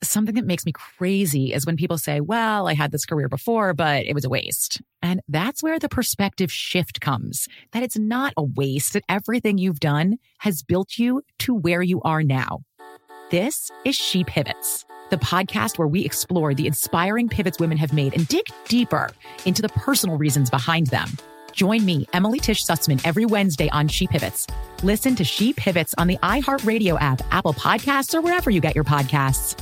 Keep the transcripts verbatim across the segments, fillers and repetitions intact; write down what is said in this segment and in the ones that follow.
something that makes me crazy is when people say, well, I had this career before, but it was a waste. And that's where the perspective shift comes, that it's not a waste, that everything you've done has built you to where you are now. This is She Pivots, the podcast where we explore the inspiring pivots women have made and dig deeper into the personal reasons behind them. Join me, Emily Tish Sussman, every Wednesday on She Pivots. Listen to She Pivots on the iHeartRadio app, Apple Podcasts, or wherever you get your podcasts.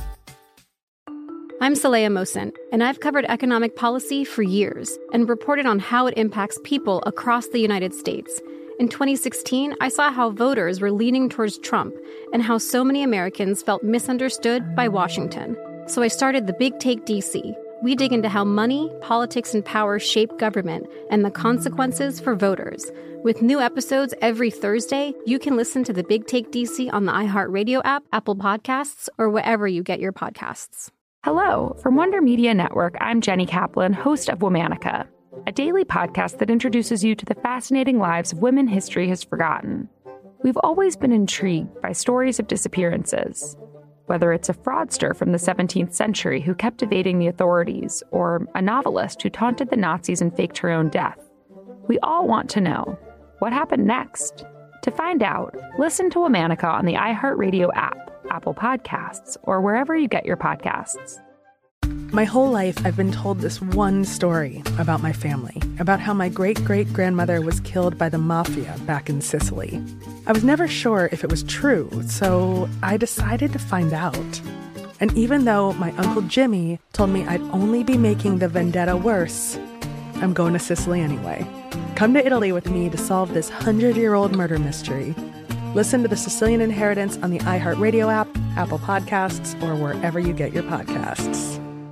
I'm Saleha Mohsin, and I've covered economic policy for years and reported on how it impacts people across the United States. In twenty sixteen, I saw how voters were leaning towards Trump and how so many Americans felt misunderstood by Washington. So I started The Big Take D C. We dig into how money, politics, and power shape government and the consequences for voters. With new episodes every Thursday, you can listen to The Big Take D C on the iHeartRadio app, Apple Podcasts, or wherever you get your podcasts. Hello, from Wonder Media Network, I'm Jenny Kaplan, host of Womanica, a daily podcast that introduces you to the fascinating lives of women history has forgotten. We've always been intrigued by stories of disappearances. Whether it's a fraudster from the seventeenth century who kept evading the authorities, or a novelist who taunted the Nazis and faked her own death, we all want to know, what happened next? To find out, listen to Womanica on the iHeartRadio app, Apple Podcasts, or wherever you get your podcasts. My whole life, I've been told this one story about my family, about how my great-great-grandmother was killed by the mafia back in Sicily. I was never sure if it was true, so I decided to find out. And even though my Uncle Jimmy told me I'd only be making the vendetta worse, I'm going to Sicily anyway. Come to Italy with me to solve this hundred-year-old murder mystery. Listen to The Sicilian Inheritance on the iHeartRadio app, Apple Podcasts, or wherever you get your podcasts.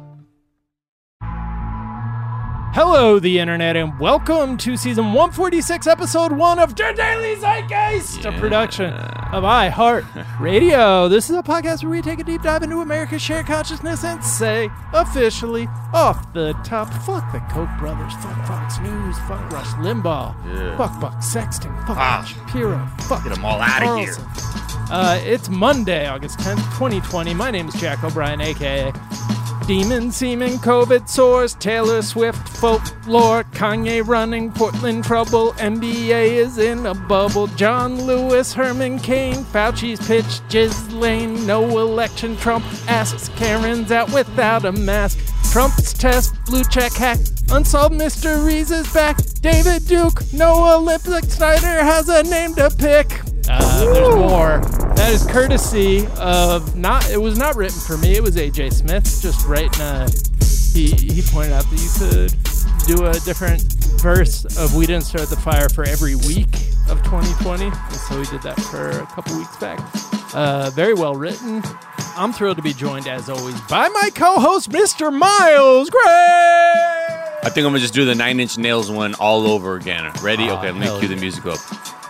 Hello, the internet, and welcome to season one forty-six, episode one of The Daily Zeitgeist, yeah. a production of iHeartRadio. This is a podcast where we take a deep dive into America's shared consciousness and say, officially, off the top, fuck the Koch brothers, fuck Fox News, fuck Rush Limbaugh, yeah. fuck Buck Sexton, fuck ah, Shapiro, fuck get them all out of here. Uh, it's Monday, August tenth, twenty twenty. My name is Jack O'Brien, a k a. Demon Semen, COVID source, Taylor Swift, folklore, Kanye running, Portland trouble, N B A is in a bubble, John Lewis, Herman Cain, Fauci's pitch, Ghislaine, no election, Trump asks Karen's out without a mask, Trump's test, blue check hack, unsolved mysteries is back, David Duke, no Olympic, Snyder has a name to pick. Uh, there's more. That is courtesy of not. It was not written for me. It was A J Smith just writing. A, he he pointed out that you could do a different verse of "We Didn't Start the Fire" for every week of twenty twenty, and so we did that for a couple weeks back. Uh, very well written. I'm thrilled to be joined, as always, by my co-host, Mister Miles Gray. I think I'm gonna just do the Nine Inch Nails one all over again. Ready? Oh, okay, let me cue yeah. the music up.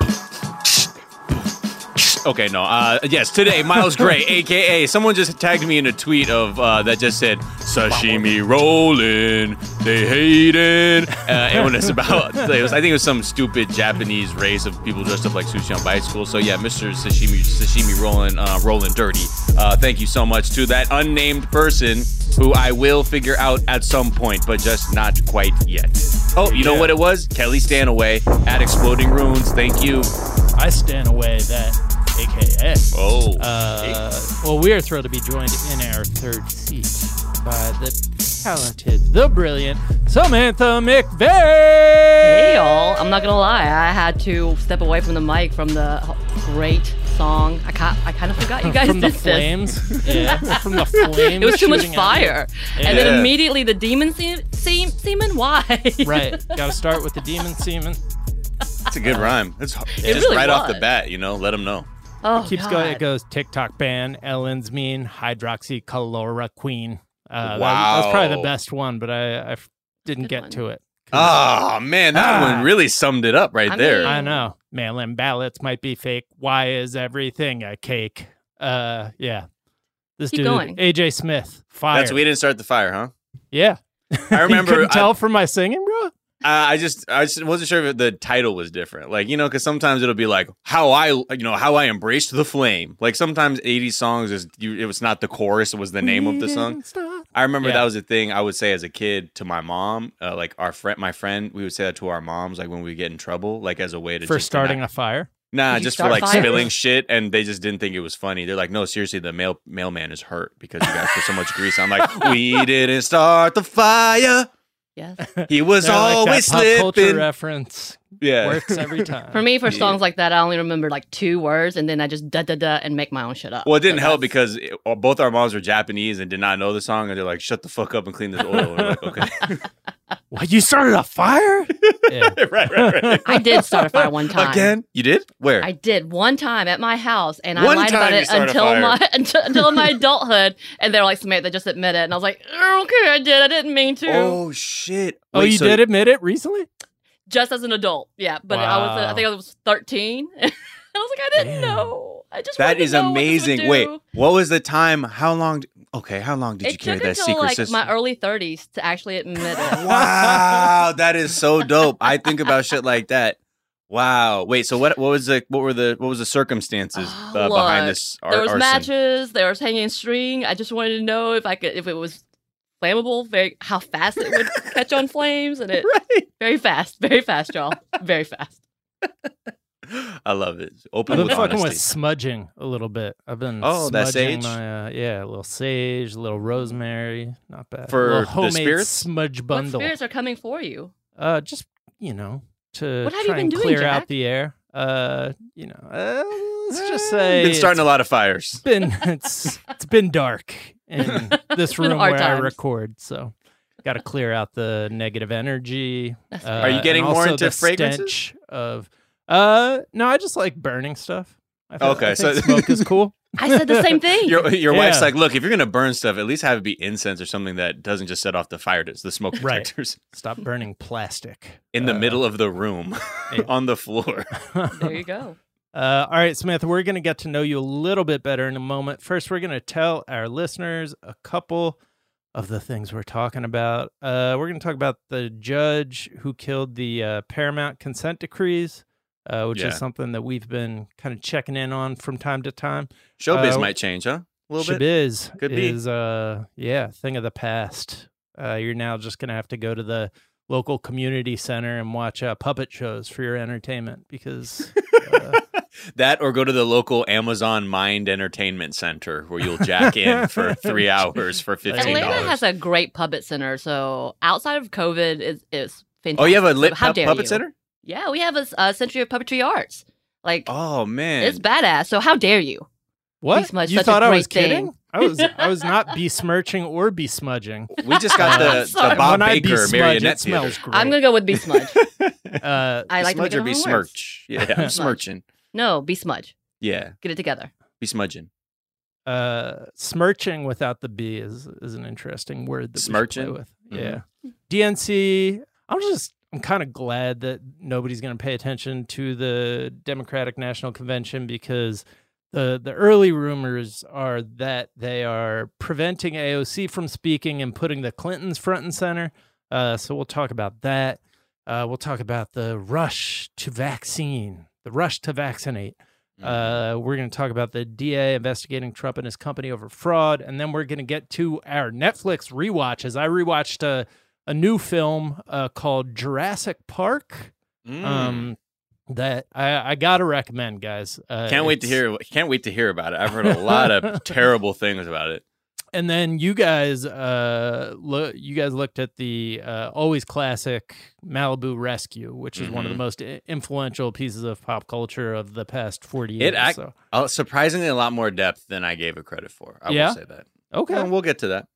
Okay, no. Uh, yes, today, Miles Gray, a k a. Someone just tagged me in a tweet of uh, that just said, sashimi rolling, they hating. Uh, and when it's about, it was, I think it was some stupid Japanese race of people dressed up like sushi on bicycles. So yeah, Mister Sashimi Sashimi rolling, uh, rolling dirty. Uh, thank you so much to that unnamed person who I will figure out at some point, but just not quite yet. Oh, you yeah. know what it was? Kelly Stanaway at Exploding Runes. Thank you. I stand away that. A K A. Oh. Uh, well, we are thrilled to be joined in our third seat by the talented, the brilliant Samantha McVeigh. Hey, y'all. I'm not going to lie. I had to step away from the mic from the great song. I ca- I kind of forgot you guys from did the flames. Yeah, from the flames. It was too much fire. Yeah. And then immediately the demon se- se- semen. Why? Right. Got to start with the demon semen. It's a good rhyme. It's, it's it just really right was. off the bat, you know, let them know. Oh, it keeps God. going. It goes TikTok ban, Ellen's mean, hydroxychloroquine. Uh, wow. That, that was probably the best one, but I, I f- didn't Good get one. to it. Oh, man, that Ah. one really summed it up right I there. mean- I know. Mail-in ballots might be fake. Why is everything a cake? Uh, yeah. This Keep dude, going. A J Smith, fire. That's We Didn't Start the Fire, huh? Yeah. I remember. You couldn't I- tell from my singing, bro? I just I just wasn't sure if the title was different. Like, you know, because sometimes it'll be like how I, you know, how I embraced the flame. Like sometimes eighties songs is you, it was not the chorus, it was the name of the song. I remember Yeah. that was a thing I would say as a kid to my mom. Uh, like our friend, my friend, we would say that to our moms, like when we get in trouble, like as a way to For just starting not, a fire. Nah, Did you just for start like fires? spilling shit, and they just didn't think it was funny. They're like, no, seriously, the mail mailman is hurt because you guys put so much grease on. I'm like, we didn't start the fire. Yes. He was They're like always that pop culture slipping. reference Yeah. works every time. For me, for Yeah. songs like that, I only remember like two words, and then I just da da da and make my own shit up. Well, it didn't So help that's- because it, both our moms were Japanese and did not know the song, and they're like, "Shut the fuck up and clean this oil." And we're like, "Okay." What, you started a fire? Yeah. right, right, right. I did start a fire one time. Again? You did? Where? I did one time at my house, and One I lied time about you it started a until fire. my until, until my adulthood. And they were like, "Samantha, just admit it." And I was like, "Okay, I did. I didn't mean to." Oh shit! Oh, Wait, you so- did admit it recently? Just as an adult, yeah. But I was, Wow. I think I was thirteen. And I was like, I didn't Damn. know. I just That wanted to is know what this would amazing. Wait, do. what was the time? How long? d- Okay, how long did you It carry took that until secret like system? my early thirties to actually admit it. Wow, that is so dope. I think about shit like that. Wow. Wait. So what? What was the? What were the? What was the circumstances Oh, uh, behind look, this? Ar- there was arson? matches. There was hanging string. I just wanted to know if I could, if it was flammable, very how fast it would catch on flames, and it Right. very fast, very fast, y'all, very fast. I love it. Open I've been with fucking honesty. with smudging a little bit. I've been Oh, that smudging sage? my uh, yeah, a little sage, a little rosemary, not bad. For a little the homemade spirits? smudge What bundle. spirits are coming for you? Uh, just you know, to What have you try been and doing, clear Jack? out the air. Uh, you know, uh, let's just Eh, say been starting a it's lot of fires. been it's it's been dark in this been room hard where I times. record, so got to clear out the negative energy. That's Uh, fair. Are you getting and more also into the fragrances? stench of uh no, I just like burning stuff. I feel- Okay, I think so- smoke is cool. I said the same thing. Your your wife's Yeah. like, look, if you're gonna burn stuff, at least have it be incense or something that doesn't just set off the fire, the smoke Right. detectors Stop burning plastic in the Uh, middle of the room, yeah. on the floor. There you go. Uh, all right, Samantha, we're going to get to know you a little bit better in a moment. First, we're going to tell our listeners a couple of the things we're talking about. Uh, we're going to talk about the judge who killed the uh, Paramount consent decrees, uh, which Yeah. is something that we've been kind of checking in on from time to time. Showbiz Uh, might change, huh? A little bit. Shabiz Could be. is, uh, yeah, thing of the past. Uh, you're now just going to have to go to the local community center and watch uh, puppet shows for your entertainment because... Uh, That or go to the local Amazon Mind Entertainment Center where you'll jack in for three hours for fifteen Atlanta dollars. has a great puppet center, so outside of COVID, is is fantastic. Oh, you have a lit So how pup- dare puppet you? center? Yeah, we have a, a Century of Puppetry Arts. Like Oh man, it's badass. So how dare you? What? Besmudge, You such a thought I was great kidding? thing. I was I was not besmirching or besmudging. we just got I'm the, the sorry. Bob when I Baker besmudge, marionette it smells theater. great. I'm gonna go with besmudge. uh, I like to make Smudge it or my be own words. smirch? Yeah, I'm Smudge. smirching. No, besmudge. Yeah, Get it together. be smudging. uh, smirching without the B is is an interesting word that we should Smirching? play with. Mhm. Yeah, D N C. I'm just I'm kind of glad that nobody's going to pay attention to the Democratic National Convention because the the early rumors are that they are preventing A O C from speaking and putting the Clintons front and center. Uh, so we'll talk about that. Uh, we'll talk about the rush to vaccine, the rush to vaccinate. Uh, we're going to talk about the D A investigating Trump and his company over fraud, and then we're going to get to our Netflix rewatches. I rewatched a, a new film uh, called Jurassic Park. Mm. Um, that I, I gotta recommend, guys. Uh, Can't wait to it's- hear. Can't wait to hear about it. I've heard a lot of terrible things about it. And then you guys, uh, lo- you guys looked at the uh, always classic Malibu Rescue, which is one of the Mhm. most i- influential pieces of pop culture of the past forty years. It act- so. Uh, surprisingly, a lot more depth than I gave it credit for. I Yeah? will say that. Okay, Yeah, we'll get to that.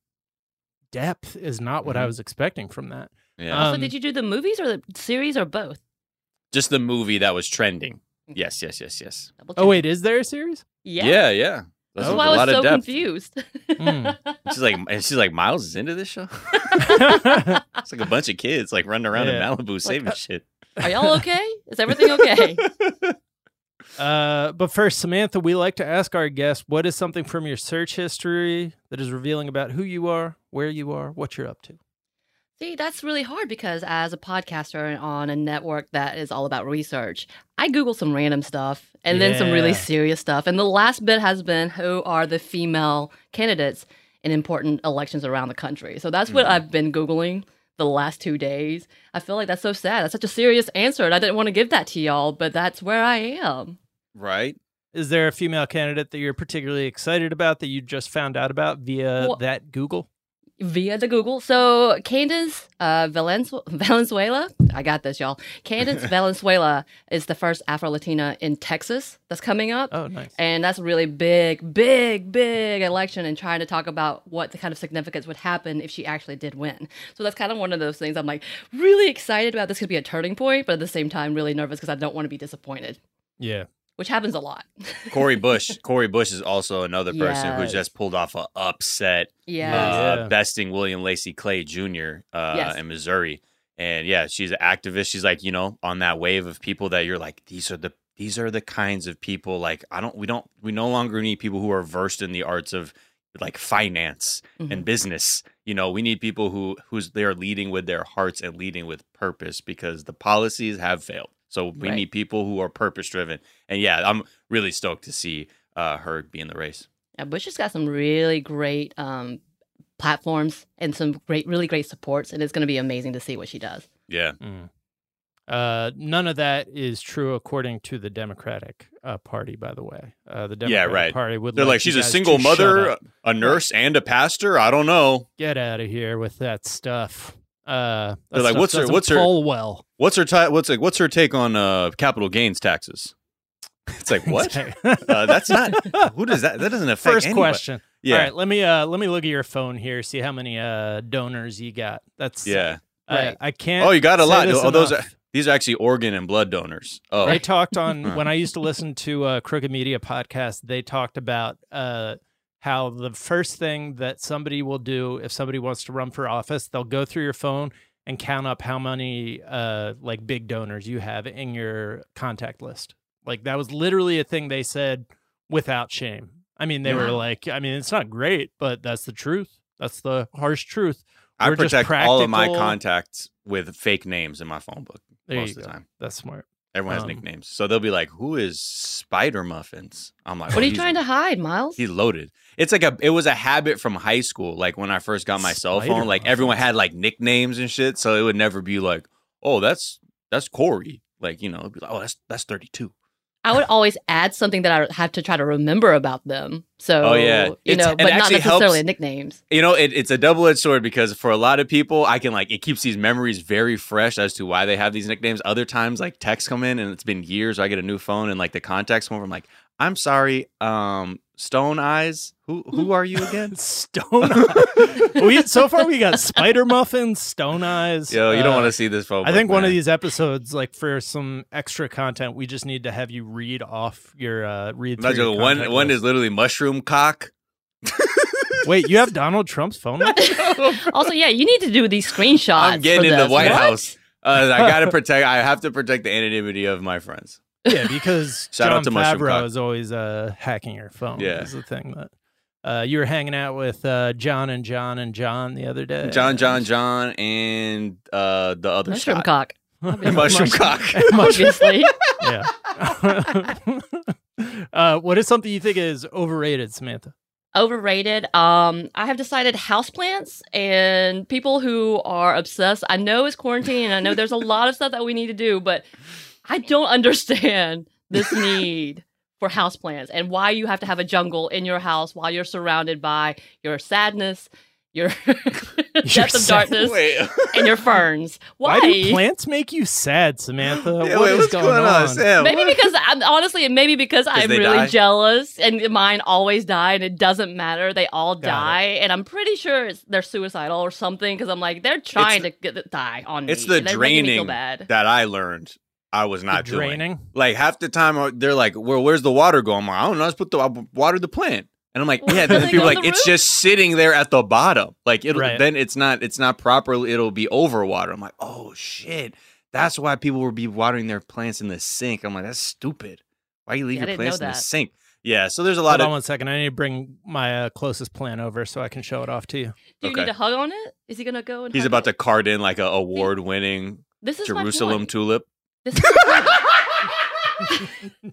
depth is not what I Mhm. was expecting from that. Yeah, Um, Also, did you do the movies or the series or both? just the movie that was trending. Yes, yes, yes, yes. Double Oh check. wait, is there a series? Yeah. Yeah, yeah. That's Oh. That's why a I was lot so of depth. confused. Mm. She's like, and she's like, Miles is into this show. It's like a bunch of kids like running around Yeah. in Malibu saving shit. Are y'all okay? Is everything okay? Uh, but first, Samantha, we like to ask our guests, what is something from your search history that is revealing about who you are, where you are, what you're up to? See, that's really hard because as a podcaster on a network that is all about research, I Google some random stuff and then some really Yeah. serious stuff. And the last bit has been who are the female candidates in important elections around the country. So that's what Mhm. I've been Googling the last two days. I feel like that's so sad. That's such a serious answer. And I didn't want to give that to y'all, but that's where I am. Right? Is there a female candidate that you're particularly excited about that you just found out about via Well- that Google? Via the Google. So Candace uh, Valenzu- Valenzuela, I got this, y'all. Candace Valenzuela is the first Afro-Latina in Texas that's coming up. Oh, nice. And that's a really big, big, big election and trying to talk about what the kind of significance would happen if she actually did win. So that's kind of one of those things I'm like really excited about. This could be a turning point, but at the same time, really nervous because I don't want to be disappointed, Yeah. which happens a lot. Corey Bush. Corey Bush is also another person who Yes. just pulled off a upset, Yeah. uh, Yeah. besting William Lacey Clay Junior Uh, Yes. in Missouri. And yeah, she's an activist. She's like, you know, on that wave of people that you're like, these are the these are the kinds of people. Like, I don't, we don't, we no longer need people who are versed in the arts of like finance Mhm. and business. You know, we need people who who's they're leading with their hearts and leading with purpose because the policies have failed. So we Right. need people who are purpose driven. And yeah, I'm really stoked to see uh, her be in the race. Yeah, Bush has got some really great um, platforms and some great, really great supports, and it's going to be amazing to see what she does. Yeah. Mm. Uh, none of that is true according to the Democratic uh, Party, by the way. Uh, the Yeah, Democratic right. Party would They're like, you she's a guys single to shut mother, up. a nurse, and a pastor. I don't know. Get out of here with that stuff. Uh, that They're like, stuff what's her- doesn't what's her- poll well? What's her ti- what's like what's her take on uh, capital gains taxes? It's like what? uh, that's not who does that? That doesn't affect First anybody. question. Yeah, All right, let me uh let me look at your phone here, see how many uh donors you got. That's yeah. I, Right. I can't. Oh, you got a say lot. this Oh, those are enough. these are actually organ and blood donors. Oh, They talked on when I used to listen to uh, Crooked Media podcast. They talked about uh, how the first thing that somebody will do if somebody wants to run for office, they'll go through your phone and count up how many uh, like big donors you have in your contact list. Like that was literally a thing they said without shame. I mean, they were Wow. like, I mean, it's not great, but that's the truth. That's the harsh truth. I We're just protect all of my practical- contacts with fake names in my phone book There most you of the go. time. That's smart. Everyone has Um, nicknames, so they'll be like, "Who is Spider Muffins?" I'm like, What "Oh, are you he's- trying to hide, Miles? He's loaded. It's like a. It was a habit from high school. Like when I first got my cell Spider phone, like everyone had like nicknames and shit. So it would never be like, "Oh, that's that's Corey." Like you know, it'd be like, "Oh, that's that's thirty-two." I would always add something that I have to try to remember about them. So, Oh, yeah. you It's- know, it but not actually necessarily helps- nicknames. You know, it, it's a double edged sword because for a lot of people, I can like it keeps these memories very fresh as to why they have these nicknames. Other times, like texts come in and it's been years. I get a new phone and like the contacts come over. I'm like, I'm sorry, um, Stone Eyes. Who who are you again? Stone Eyes. we so far we got Spider Muffins, Stone Eyes. Yo, you don't uh, want to see this phone. I think book, one of man. these episodes, like for some extra content, we just need to have you read off your uh read. through Imagine your one contact one list. is literally mushroom cock. Wait, you have Donald Trump's phone number? Also, yeah, you need to do these screenshots. I'm getting for in the this. White What? House. Uh, I gotta protect. I have to protect the anonymity of my friends. Yeah, because Shout John out to Mushroom Favreau Cock. is always uh hacking your phone. Yeah. Is the thing that uh you were hanging out with uh John and John and John the other day. John, John, John, and uh, the other Mushroom Scott. cock. Mushroom cock. Obviously. Yeah. uh, what is something you think is overrated, Samantha? Overrated. Um, I have decided houseplants and people who are obsessed. I know it's quarantine and I know there's a lot of stuff that we need to do, but I don't understand this need for houseplants and why you have to have a jungle in your house while you're surrounded by your sadness, your depth of sad- darkness, Wait, and your ferns. Why? Why do plants make you sad, Samantha? Yeah, What wait, is what's going, going on, on? Sam? Maybe What? because I'm honestly, maybe because I'm they really die? jealous and mine always die and it doesn't matter. They all Got die, and I'm pretty sure it's, they're suicidal or something because I'm like they're trying to get, die on me. It's the and they're making me feel draining bad. that I learned I was not The doing. draining? Like half the time, uh, they're like, "Well, where's the water going?" I'm like, "I don't know. Let's put the I water the plant." And I'm like, Well, "Yeah." does Then it people go are in like, the "It's roof? just sitting there at the bottom. Like it'll Right. then it's not it's not proper. It'll be over water." I'm like, "Oh shit." That's why people will be watering their plants in the sink. I'm like, "That's stupid. Why you leave Yeah, I your didn't know plants in the that. sink?" Yeah, so there's a lot Hold of. on one second. I need to bring my uh, closest plant over so I can show it off to you. Do you Okay. need to hug on it? Is he gonna go and He's hug about it? to cart in like a award-winning This is my Jerusalem point. tulip. This is my point.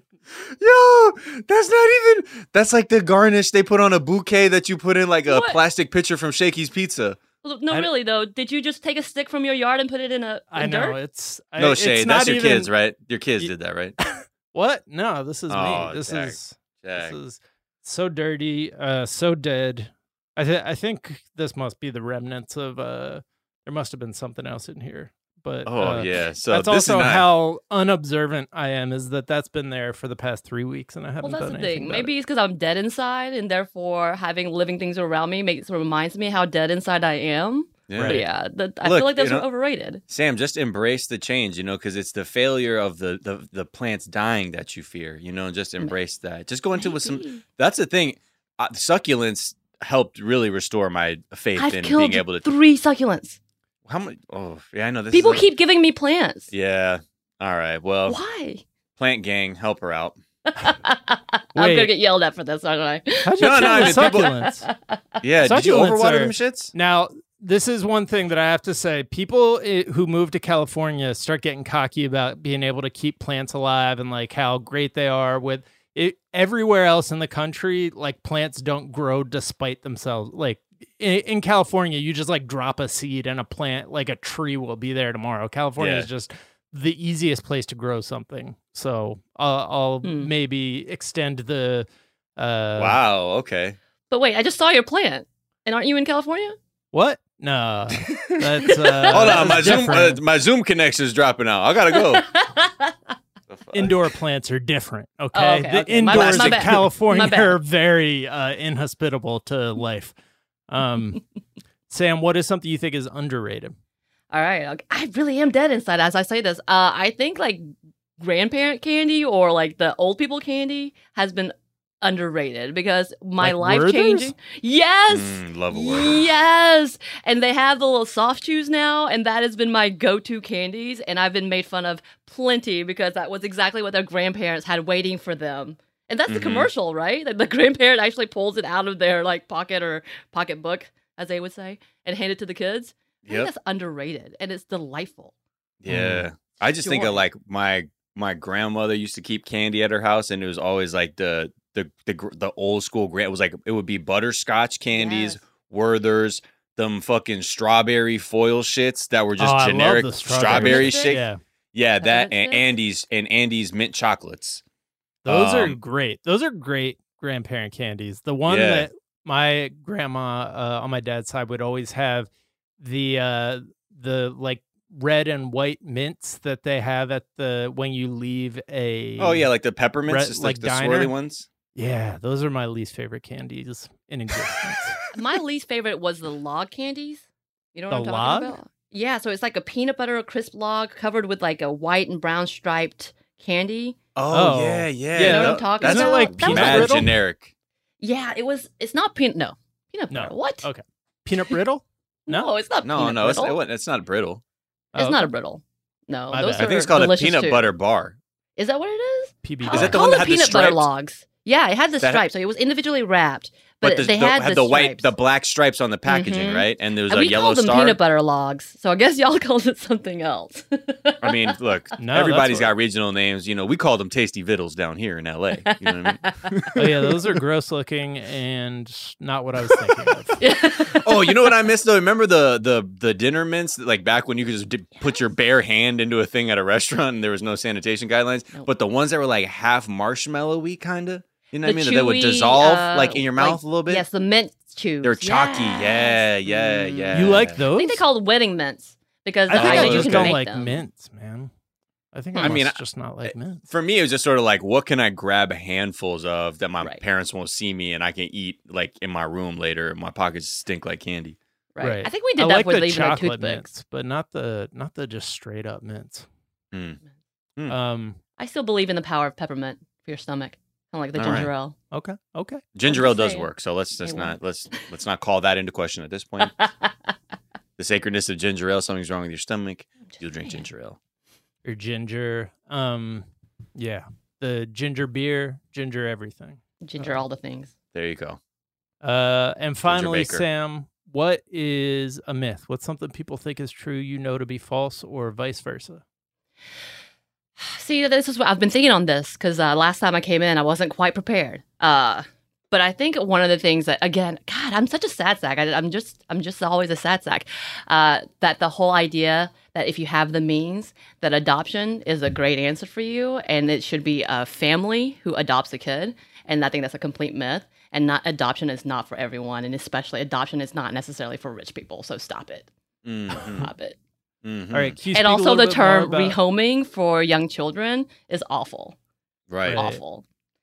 Yo, that's not even. That's like the garnish they put on a bouquet that you put in like a What? plastic pitcher from Shakey's Pizza. Well, No, I- really though. Did you just take a stick from your yard and put it in a in I know dirt? it's I, No it's shade. not That's your even- kids, right? Your kids Y- did that, right? What? No, this is Oh, me. This Jack. is Jack. this is so dirty, uh, so dead. I th- I think this must be the remnants of. Uh, there must have been something else in here, but Oh uh, yeah. So that's this also is not, how unobservant I am. Is that that's been there for the past three weeks and I haven't Well, that's done the anything. thing. about Maybe it. it's because I'm dead inside, and therefore having living things around me makes reminds me how dead inside I am. Yeah. But yeah, the, I Look, feel like that's you know- overrated. Sam, just embrace the change, you know, because it's the failure of the, the the plants dying that you fear, you know. Just embrace that. Just go into it with some. Maybe. That's the thing. Uh, succulents helped really restore my faith I've in killed being able to. three succullents. How much? Oh, yeah, I know this. People is a- keep giving me plants. Yeah. All right. Well, Why? plant gang, help her out. I'm Wait. gonna get yelled at for this, aren't I? How'd you No, kill no, I the mean, people- succulents? Yeah. Did you Succulents overwater are- them shits? Now, this is one thing that I have to say. People i- who move to California start getting cocky about being able to keep plants alive and like how great they are with it. Everywhere else in the country, like plants don't grow despite themselves. Like in, in California, you just like drop a seed and a plant, like a tree will be there tomorrow. California Yeah. is just the easiest place to grow something. So uh, I'll Hmm. maybe extend the. Uh, Wow. Okay. But wait, I just saw your plant, and aren't you in California? What? No, that's uh, Hold on, that's my Zoom, uh, different. my Zoom connection is dropping out. I gotta go. The fuck? Indoor plants are different. Okay, Oh, okay, the okay. My indoors bad, my in bad. California My bad. are very uh, inhospitable to life. Um, Sam, what is something you think is underrated? All right, okay. I really am dead inside as I say this. Uh, I think like grandparent candy or like the old people candy has been underrated because my Like life Werther's? changing. Yes. Mm, love a Werther's. Yes. And they have the little soft chews now, and that has been my go-to candies. And I've been made fun of plenty because that was exactly what their grandparents had waiting for them. And that's the Mhm. commercial, right? That the grandparent actually pulls it out of their like pocket or pocketbook, as they would say, and hand it to the kids. I think Yep. that's underrated, and it's delightful. Yeah. I just think Joy. of like my my grandmother used to keep candy at her house, and it was always like the the the, gr- the old school grand. It was like it would be butterscotch candies, Yes. Werther's, them fucking strawberry foil shits that were just Oh, I love generic the strawberry, strawberry shit. Yeah, Yeah, that Peppermint and sticks? Andy's and Andy's mint chocolates. those are Um, great. Those are great grandparent candies. The one Yeah. that my grandma uh, on my dad's side would always have the uh, the like red and white mints that they have at the when you leave a Oh yeah, like the peppermints, Red- just like like, the diner? swirly ones. yeah, those are my least favorite candies in existence. My least favorite was the log candies. You know what The I'm talking log? about? Yeah, so it's like a peanut butter crisp log covered with like a white and brown striped candy. Oh, Oh. yeah, yeah. You know what I'm That- talking that's about? like That was mad brittle? generic. Yeah, it was. It's not peanut. No, peanut No. butter. What? Okay. Peanut brittle? No, No? it's not. No, peanut no, it's, brittle. it wasn't- it's not brittle. It's Oh, not a okay. brittle. No, My those bad. are I think it's called a delicious peanut too. butter bar. Is that what it is? P B. Is that the Call one that it had the peanut butter striped- logs? Yeah, it had the That- stripes, so it was individually wrapped, but, the, they the, had, had the, the white, stripes. the black stripes on the packaging, Mhm. right? And there was And a we yellow called them star. peanut butter logs, so I guess y'all called it something else. I mean, look, No, that's everybody's what- got regional names. You know, we call them Tasty Vittles down here in L A. You know what I mean? Oh yeah, those are gross looking and not what I was thinking of. Oh, you know what I missed though? Remember the the the dinner mints, like back when you could just di- put your bare hand into a thing at a restaurant and there was no sanitation guidelines. Nope. But the ones that were like half marshmallowy, kind of. You know what I The mean? That would chewy, dissolve uh, like in your mouth a little bit. Yes, the mint chews. They're chalky. Yeah, Yes. yeah, Mm. yeah. You like I those? think they call them wedding mints because I think I I know you just can don't make like them. mints, man. I think Hmm. I, I must mean, I- just not like mints. For me, it was just sort of like, what can I grab handfuls of that my Right. parents won't see me and I can eat like in my room later? And my pockets stink like candy. Right. I think we did I that like with the even our chocolate toothpicks. mints, but not the not the just straight up mints. Mm. Hmm. Um. I still believe in the power of peppermint for your stomach, kind of like the All right. ginger ale. Okay. Okay. Ginger I'm ale just does saying. work, so let's just It not let's let's not call that into question at this point. The sacredness of ginger ale. Something's wrong with your stomach. You'll drink saying. ginger ale. Or ginger. Um. Yeah. The ginger beer, ginger everything. Ginger, all the things. There you go. Uh, and finally, Baker. Sam, what is a myth? What's something people think is true you know to be false, or vice versa? See, this is what I've been thinking on this because uh, last time I came in, I wasn't quite prepared. Uh, but I think one of the things that, again, God, I'm such a sad sack. I, I'm just, I'm just always a sad sack. Uh, that the whole idea that if you have the means, that adoption is a great answer for you, and it should be a family who adopts a kid. And I think that's a complete myth. And not adoption is not for everyone, and especially adoption is not necessarily for rich people. So stop it. Mm-hmm. Stop it. Mm-hmm. All right. Can you And speak a also little the bit term more about- rehoming for young children is awful. Right. Right. Awful.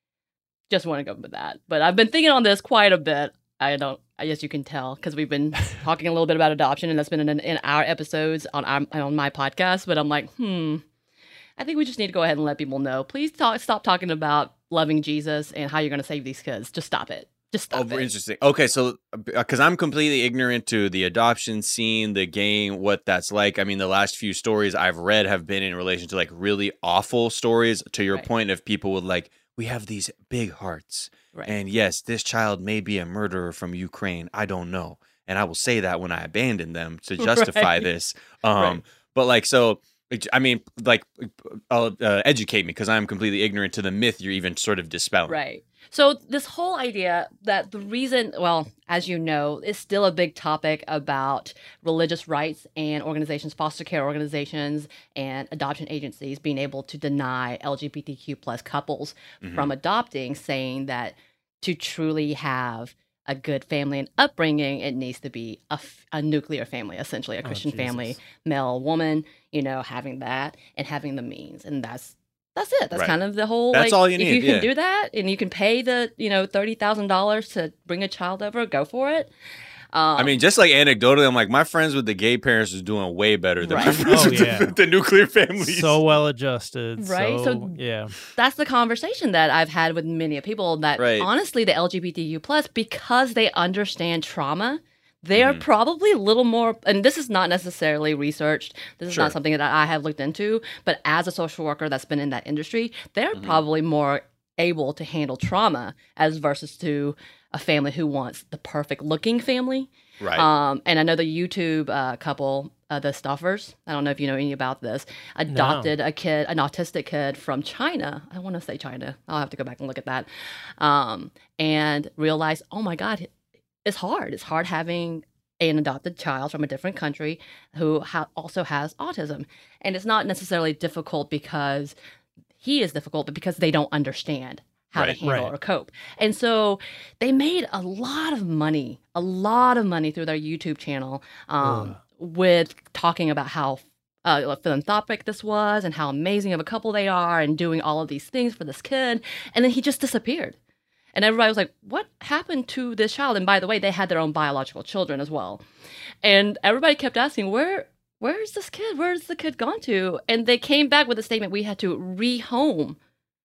Just want to go with that. But I've been thinking on this quite a bit. I don't, I guess you can tell because we've been talking a little bit about adoption, and that's been in, in our episodes on our, on my podcast. But I'm like, hmm, I think we just need to go ahead and let people know. Please talk, stop talking about loving Jesus and how you're going to save these kids. Just stop it. Just stop Oh, it. very interesting. Okay, so because I'm completely ignorant to the adoption scene, the game, what that's like. I mean, the last few stories I've read have been in relation to like really awful stories. To your Right. point, of people with like, we have these big hearts, Right. and yes, this child may be a murderer from Ukraine. I don't know, and I will say that when I abandon them to justify Right. this. Um, Right. but like so. I mean, like, uh, uh, educate me because I'm completely ignorant to the myth you're even sort of dispelling. Right. So this whole idea that the reason, well, as you know, is still a big topic about religious rights and organizations, foster care organizations and adoption agencies being able to deny L G B T Q plus couples Mhm. from adopting, saying that to truly have a good family and upbringing, it needs to be a, f- a nuclear family, essentially a Christian family, Jesus. male, woman, you know, having that and having the means. And that's that's it. That's Right. kind of the whole, That's like, all you if need, you can yeah. do that and you can pay the, you know, thirty thousand dollars to bring a child over, go for it. Um, I mean, just like anecdotally, I'm like, my friends with the gay parents is doing way better than my Right. friends Oh, with yeah. the, the nuclear families. So well adjusted. Right, So, so- yeah. that's the conversation that I've had with many people that Right. honestly, the L G B T Q plus, because they understand trauma, they are Mhm. probably a little more, and this is not necessarily researched. This is Sure. not something that I have looked into, but as a social worker that's been in that industry, they're Mhm. probably more able to handle trauma as versus to a family who wants the perfect looking family. right. Um, and I know the YouTube uh, couple, uh, the Stuffers, I don't know if you know any about this, adopted a kid, an autistic kid from China. I want to say China. I'll have to go back and look at that. Um, and realized, oh my God, it's hard. It's hard having an adopted child from a different country who ha- also has autism. And it's not necessarily difficult because he is difficult, but because they don't understand how Right. to handle Right. or cope. And so they made a lot of money, a lot of money through their YouTube channel um, Ugh. with talking about how uh, philanthropic this was and how amazing of a couple they are and doing all of these things for this kid. And then he just disappeared. And everybody was like, what happened to this child? And by the way, they had their own biological children as well. And everybody kept asking, where where's this kid? Where's the kid gone to? And they came back with a statement, we had to rehome.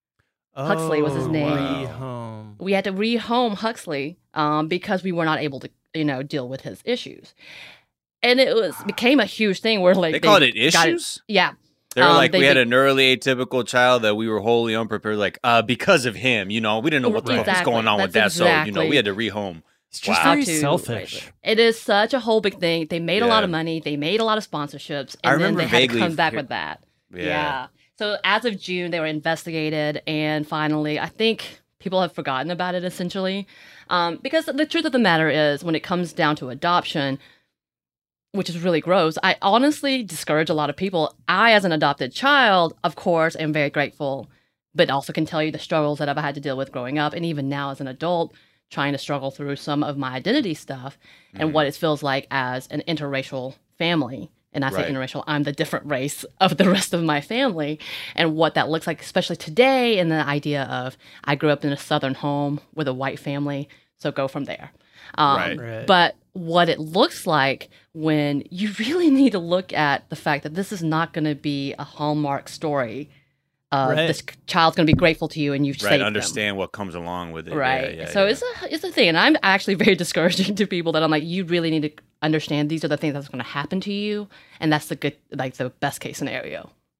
Huxley was his Oh, name. Rehome. We had to rehome Huxley um, because we were not able to, you know, deal with his issues. And it was became a huge thing where like they called it got issues? Yeah. They were Um, like, they we had did- an early atypical child that we were wholly unprepared. Like, uh, because of him, you know, we didn't know what the fuck was Exactly. going on with that. That's So, you know, exactly- we had to rehome. It's just Wow. very to selfish. raise it. It is such a whole big thing. They made a lot Yeah. of money. They made a lot of sponsorships, I and then remember they had to vaguely come back hear- with that. Yeah. Yeah. So as of June, they were investigated, and finally, I think people have forgotten about it essentially, um, because the truth of the matter is, when it comes down to adoption, which is really gross, I honestly discourage a lot of people. I, as an adopted child, of course, am very grateful, but also can tell you the struggles that I've had to deal with growing up, and even now as an adult, trying to struggle through some of my identity stuff and Mhm. what it feels like as an interracial family. And I say Right. interracial, I'm the different race of the rest of my family, and what that looks like, especially today, and the idea of I grew up in a Southern home with a white family, so go from there. Um, Right. Right. But what it looks like when you really need to look at the fact that this is not going to be a Hallmark story. Uh, Right. This child's going to be grateful to you, and you've Right. saved Understand what comes along with it. them. Right. Yeah, yeah, so yeah. it's a it's a thing, and I'm actually very discouraging to people that I'm like, you really need to understand these are the things that's going to happen to you, and that's the good, like the best case scenario.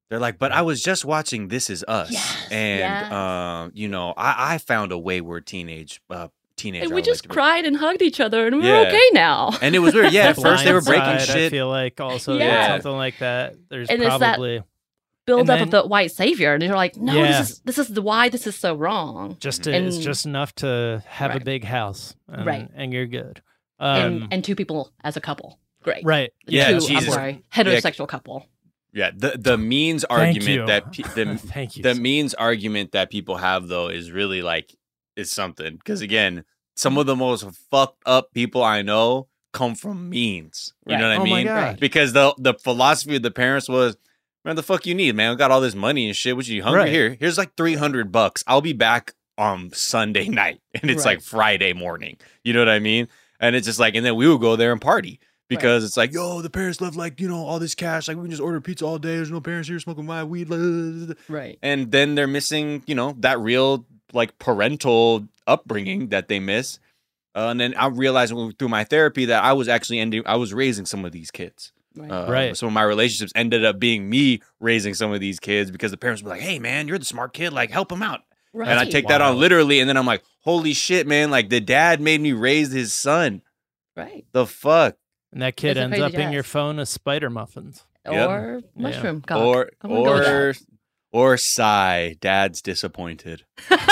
They're like, but I was just watching This Is Us, Yes, and yes. uh, you know, I, I found a wayward teenage uh, teenager. And I we would just like to be. cried and hugged each other, and we Yeah. were okay now. And it was weird. Yeah, at first they were breaking Blind Side, I shit. feel like also Yeah. yeah. something like that. There's And it's that- probably Build And up then- of the white savior, and you're like, no, Yeah. this is this is the why this is so wrong. just to, it's and- just enough to have a Right. big house, and, Right. and you're good. Um, and and two people as a couple, great. right. Yeah, two, I'm Jesus. sorry, heterosexual couple. Yeah, the the means Thank argument you. that pe- the Thank you. the means argument that people have though is really like is something because again, some of the most fucked up people I know come from means. You know Right. what I Oh my mean? God. Because the the philosophy of the parents was, man, the fuck you need, man. I got all this money and shit. What you hungry? Right. Here, here's like three hundred bucks. I'll be back on Sunday night, and it's Right. like Friday morning. You know what I mean? And it's just like, and then we would go there and party. Because it's like, yo, the parents left like, you know, all this cash. Like, we can just order pizza all day. There's no parents here smoking my weed. Right. And then they're missing, you know, that real, like, parental upbringing that they miss. Uh, and then I realized through my therapy that I was actually ending, I was raising some of these kids. Right. Uh, Right. Some of my relationships ended up being me raising some of these kids because the parents were like, hey, man, you're the smart kid. Like, help him out. Right. And I take that Wow. on literally. And then I'm like, holy shit, man. Like, the dad made me raise his son. right. The fuck? And that kid It's a ends crazy up in jazz. your phone as spider muffins. Yep. Or mushroom. God. Or I'm gonna go with or or sigh. Dad's disappointed.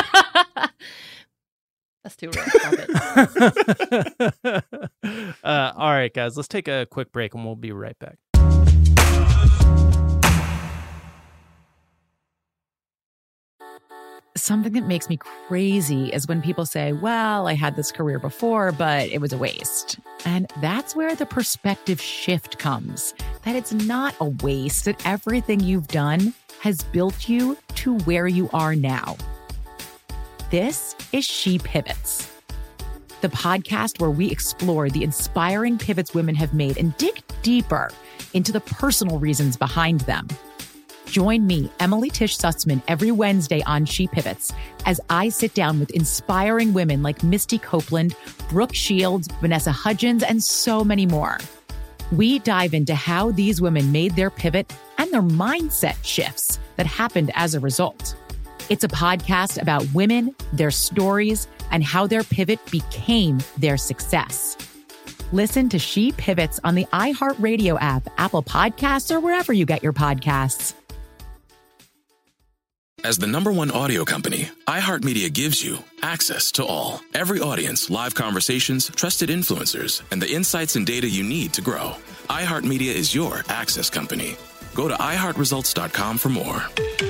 That's too rough. Stop it. uh, all right, guys, let's take a quick break and we'll be right back. Something that makes me crazy is when people say, well, I had this career before, but it was a waste. And that's where the perspective shift comes, that it's not a waste, that everything you've done has built you to where you are now. This is She Pivots, the podcast where we explore the inspiring pivots women have made and dig deeper into the personal reasons behind them. Join me, Emily Tish Sussman, every Wednesday on She Pivots as I sit down with inspiring women like Misty Copeland, Brooke Shields, Vanessa Hudgens, and so many more. We dive into how these women made their pivot and their mindset shifts that happened as a result. It's a podcast about women, their stories, and how their pivot became their success. Listen to She Pivots on the iHeartRadio app, Apple Podcasts, or wherever you get your podcasts. As the number one audio company, iHeartMedia gives you access to all. Every audience, live conversations, trusted influencers, and the insights and data you need to grow. iHeartMedia is your access company. Go to i heart results dot com for more.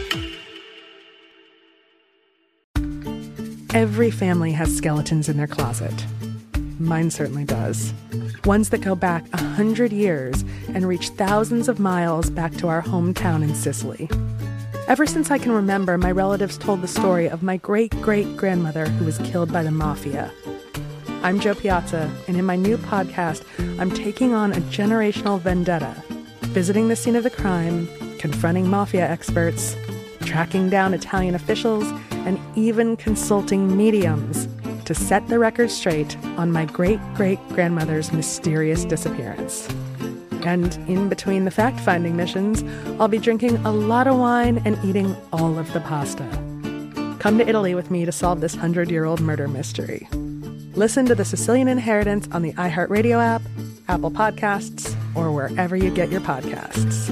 Every family has skeletons in their closet. Mine certainly does. Ones that go back a hundred years and reach thousands of miles back to our hometown in Sicily. Ever since I can remember, my relatives told the story of my great-great-grandmother who was killed by the mafia. I'm Jo Piazza, and in my new podcast, I'm taking on a generational vendetta, visiting the scene of the crime, confronting mafia experts, tracking down Italian officials, and even consulting mediums to set the record straight on my great-great-grandmother's mysterious disappearance. And in between the fact-finding missions, I'll be drinking a lot of wine and eating all of the pasta. Come to Italy with me to solve this hundred-year-old murder mystery. Listen to The Sicilian Inheritance on the iHeartRadio app, Apple Podcasts, or wherever you get your podcasts.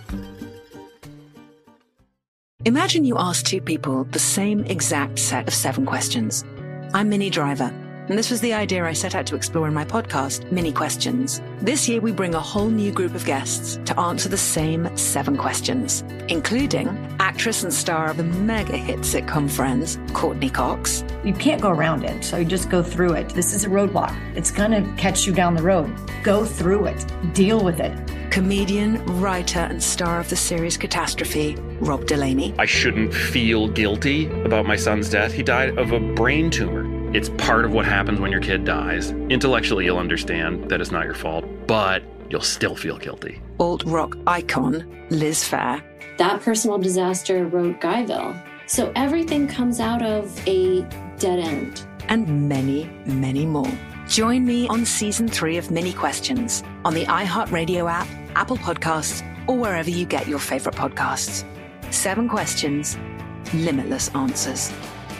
Imagine you ask two people the same exact set of seven questions. I'm Minnie Driver, and this was the idea I set out to explore in my podcast, Mini Questions. This year, we bring a whole new group of guests to answer the same seven questions, including actress and star of the mega hit sitcom Friends, Courtney Cox. You can't go around it, so you just go through it. This is a roadblock. It's going to catch you down the road. Go through it. Deal with it. Comedian, writer, and star of the series Catastrophe, Rob Delaney. I shouldn't feel guilty about my son's death. He died of a brain tumor. It's part of what happens when your kid dies. Intellectually, you'll understand that it's not your fault, but you'll still feel guilty. Alt-rock icon, Liz Phair. That personal disaster wrote Guyville. So everything comes out of a dead end. And many, many more. Join me on season three of Mini Questions on the iHeartRadio app, Apple Podcasts, or wherever you get your favorite podcasts. Seven Questions, Limitless Answers.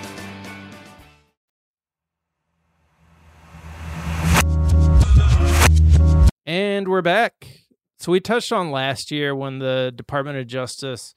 And we're back. So we touched on last year when the Department of Justice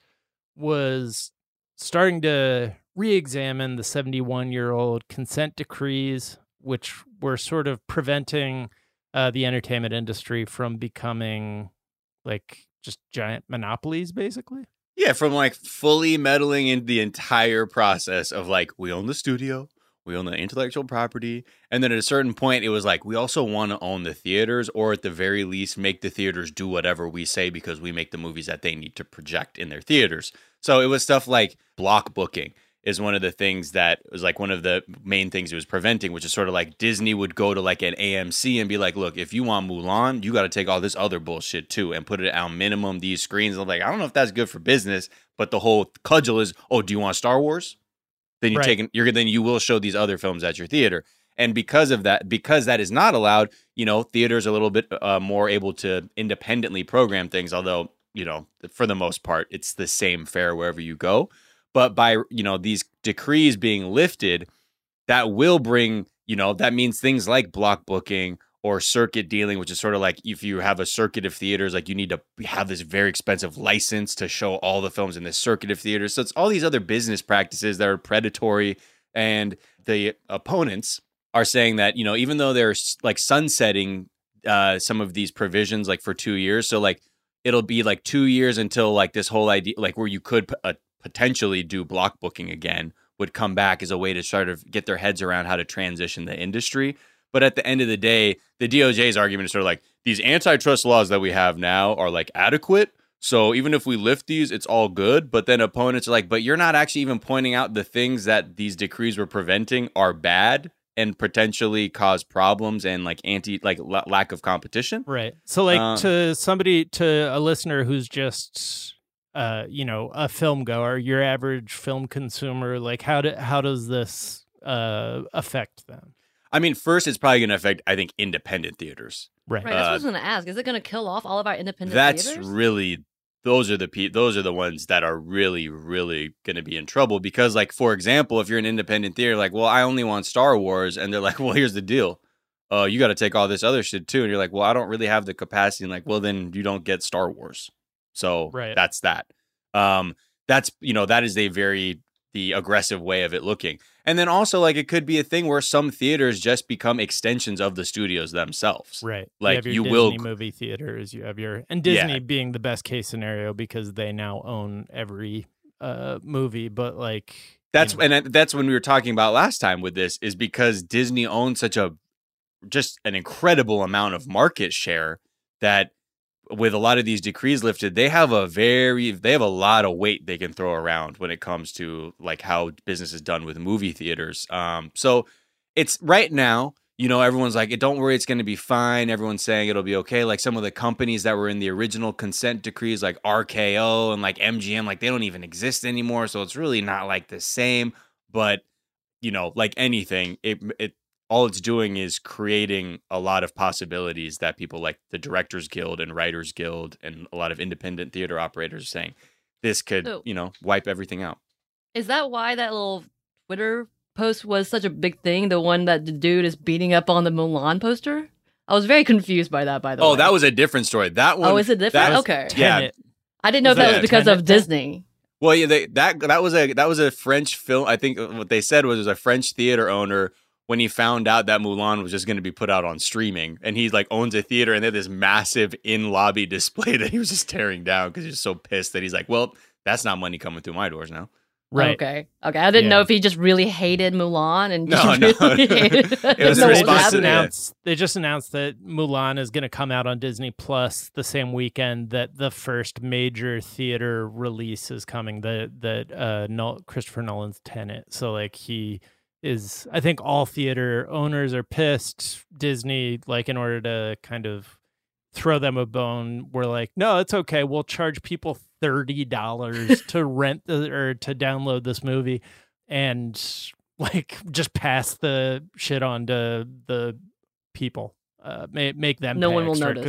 was starting to re-examine the seventy-one-year-old consent decrees, which were sort of preventing uh, the entertainment industry from becoming like just giant monopolies, basically. Yeah, from like fully meddling in the entire process of like, we own the studio, we own the intellectual property. And then at a certain point, it was like, we also want to own the theaters, or at the very least, make the theaters do whatever we say because we make the movies that they need to project in their theaters. So it was stuff like block booking is one of the things that was like one of the main things it was preventing, which is sort of like Disney would go to like an A M C and be like, look, if you want Mulan, you got to take all this other bullshit too and put it on minimum these screens. I'm like, I don't know if that's good for business, but the whole cudgel is, oh, do you want Star Wars? Then you're Right. taking, you're then you will show these other films at your theater. And because of that, because that is not allowed, you know, theaters are a little bit uh, more able to independently program things, although, you know, for the most part, it's the same fare wherever you go. But by, you know, these decrees being lifted, that will bring, you know, that means things like block booking or circuit dealing, which is sort of like if you have a circuit of theaters, like you need to have this very expensive license to show all the films in this circuit of theaters. So it's all these other business practices that are predatory. And the opponents are saying that, you know, even though they're like sunsetting uh, some of these provisions like for two years, so like it'll be like two years until like this whole idea, like where you could uh, potentially do block booking again, would come back as a way to sort of get their heads around how to transition the industry. But at the end of the day, the D O J's argument is sort of like, these antitrust laws that we have now are like adequate. So even if we lift these, it's all good. But then opponents are like, but you're not actually even pointing out the things that these decrees were preventing are bad and potentially cause problems and like anti, like l- lack of competition. Right. So like Uh, to somebody, to a listener who's just, uh, you know, a film goer, your average film consumer, like how do, how does this uh, affect them? I mean, first, it's probably going to affect, I think, independent theaters. Right. Right. That's what I Uh, was going to ask. Is it going to kill off all of our independent That's theaters? really, those are the pe- those are the ones that are really, really going to be in trouble because, like, for example, if you're an independent theater, like, well, I only want Star Wars, and they're like, well, here's the deal. Uh, you got to take all this other shit too. And you're like, well, I don't really have the capacity. And like, well, then you don't get Star Wars. So Right. that's that. Um, that's, you know, that is a very, the aggressive way of it looking. And then also, like, it could be a thing where some theaters just become extensions of the studios themselves. Right. Like, you, have your you Disney will- movie theaters. You have your, and Disney Yeah. being the best case scenario because they now own every uh, movie. But like, That's you know, and that- that's when we were talking about last time with this is because Disney owns such a just an incredible amount of market share that with a lot of these decrees lifted, they have a very they have a lot of weight they can throw around when it comes to like how business is done with movie theaters. Um, so it's right now, you know, everyone's like, don't worry, it's going to be fine. Everyone's saying it'll be okay. Like some of the companies that were in the original consent decrees, like R K O and like M G M, like they don't even exist anymore. So it's really not like the same. But you know, like anything, it it all it's doing is creating a lot of possibilities that people like the Directors Guild and Writers Guild and a lot of independent theater operators are saying this could, So- you know, wipe everything out. Is that why that little Twitter post was such a big thing? The one that the dude is beating up on the Mulan poster? I was very confused by that, by the way. Oh, that was a different story. That one. Oh, is it different? that- Okay. Yeah. Tenet. I didn't know if Was that that was because Tenet of then? Disney. Well, yeah, they, that that was a that was a French film. I think what they said was it was a French theater owner when he found out that Mulan was just going to be put out on streaming, and he like owns a theater, and they had this massive in lobby display that he was just tearing down because he was so pissed that he's like, well, that's not money coming through my doors now. right. Okay. Okay. I didn't Yeah. know if he just really hated Mulan and just No, no, really no. hated It was didn't the know what they response just to that. announced they just announced that Mulan is going to come out on Disney Plus the same weekend that the first major theater release is coming. That that uh, Nol- Christopher Nolan's Tenet. So like he is, I think all theater owners are pissed. Disney, like in order to kind of throw them a bone, we're like, no, it's okay. We'll charge people thirty dollars to rent the, or to download this movie, and like just pass the shit on to the people. Uh, make make them No pay one will extra, notice. because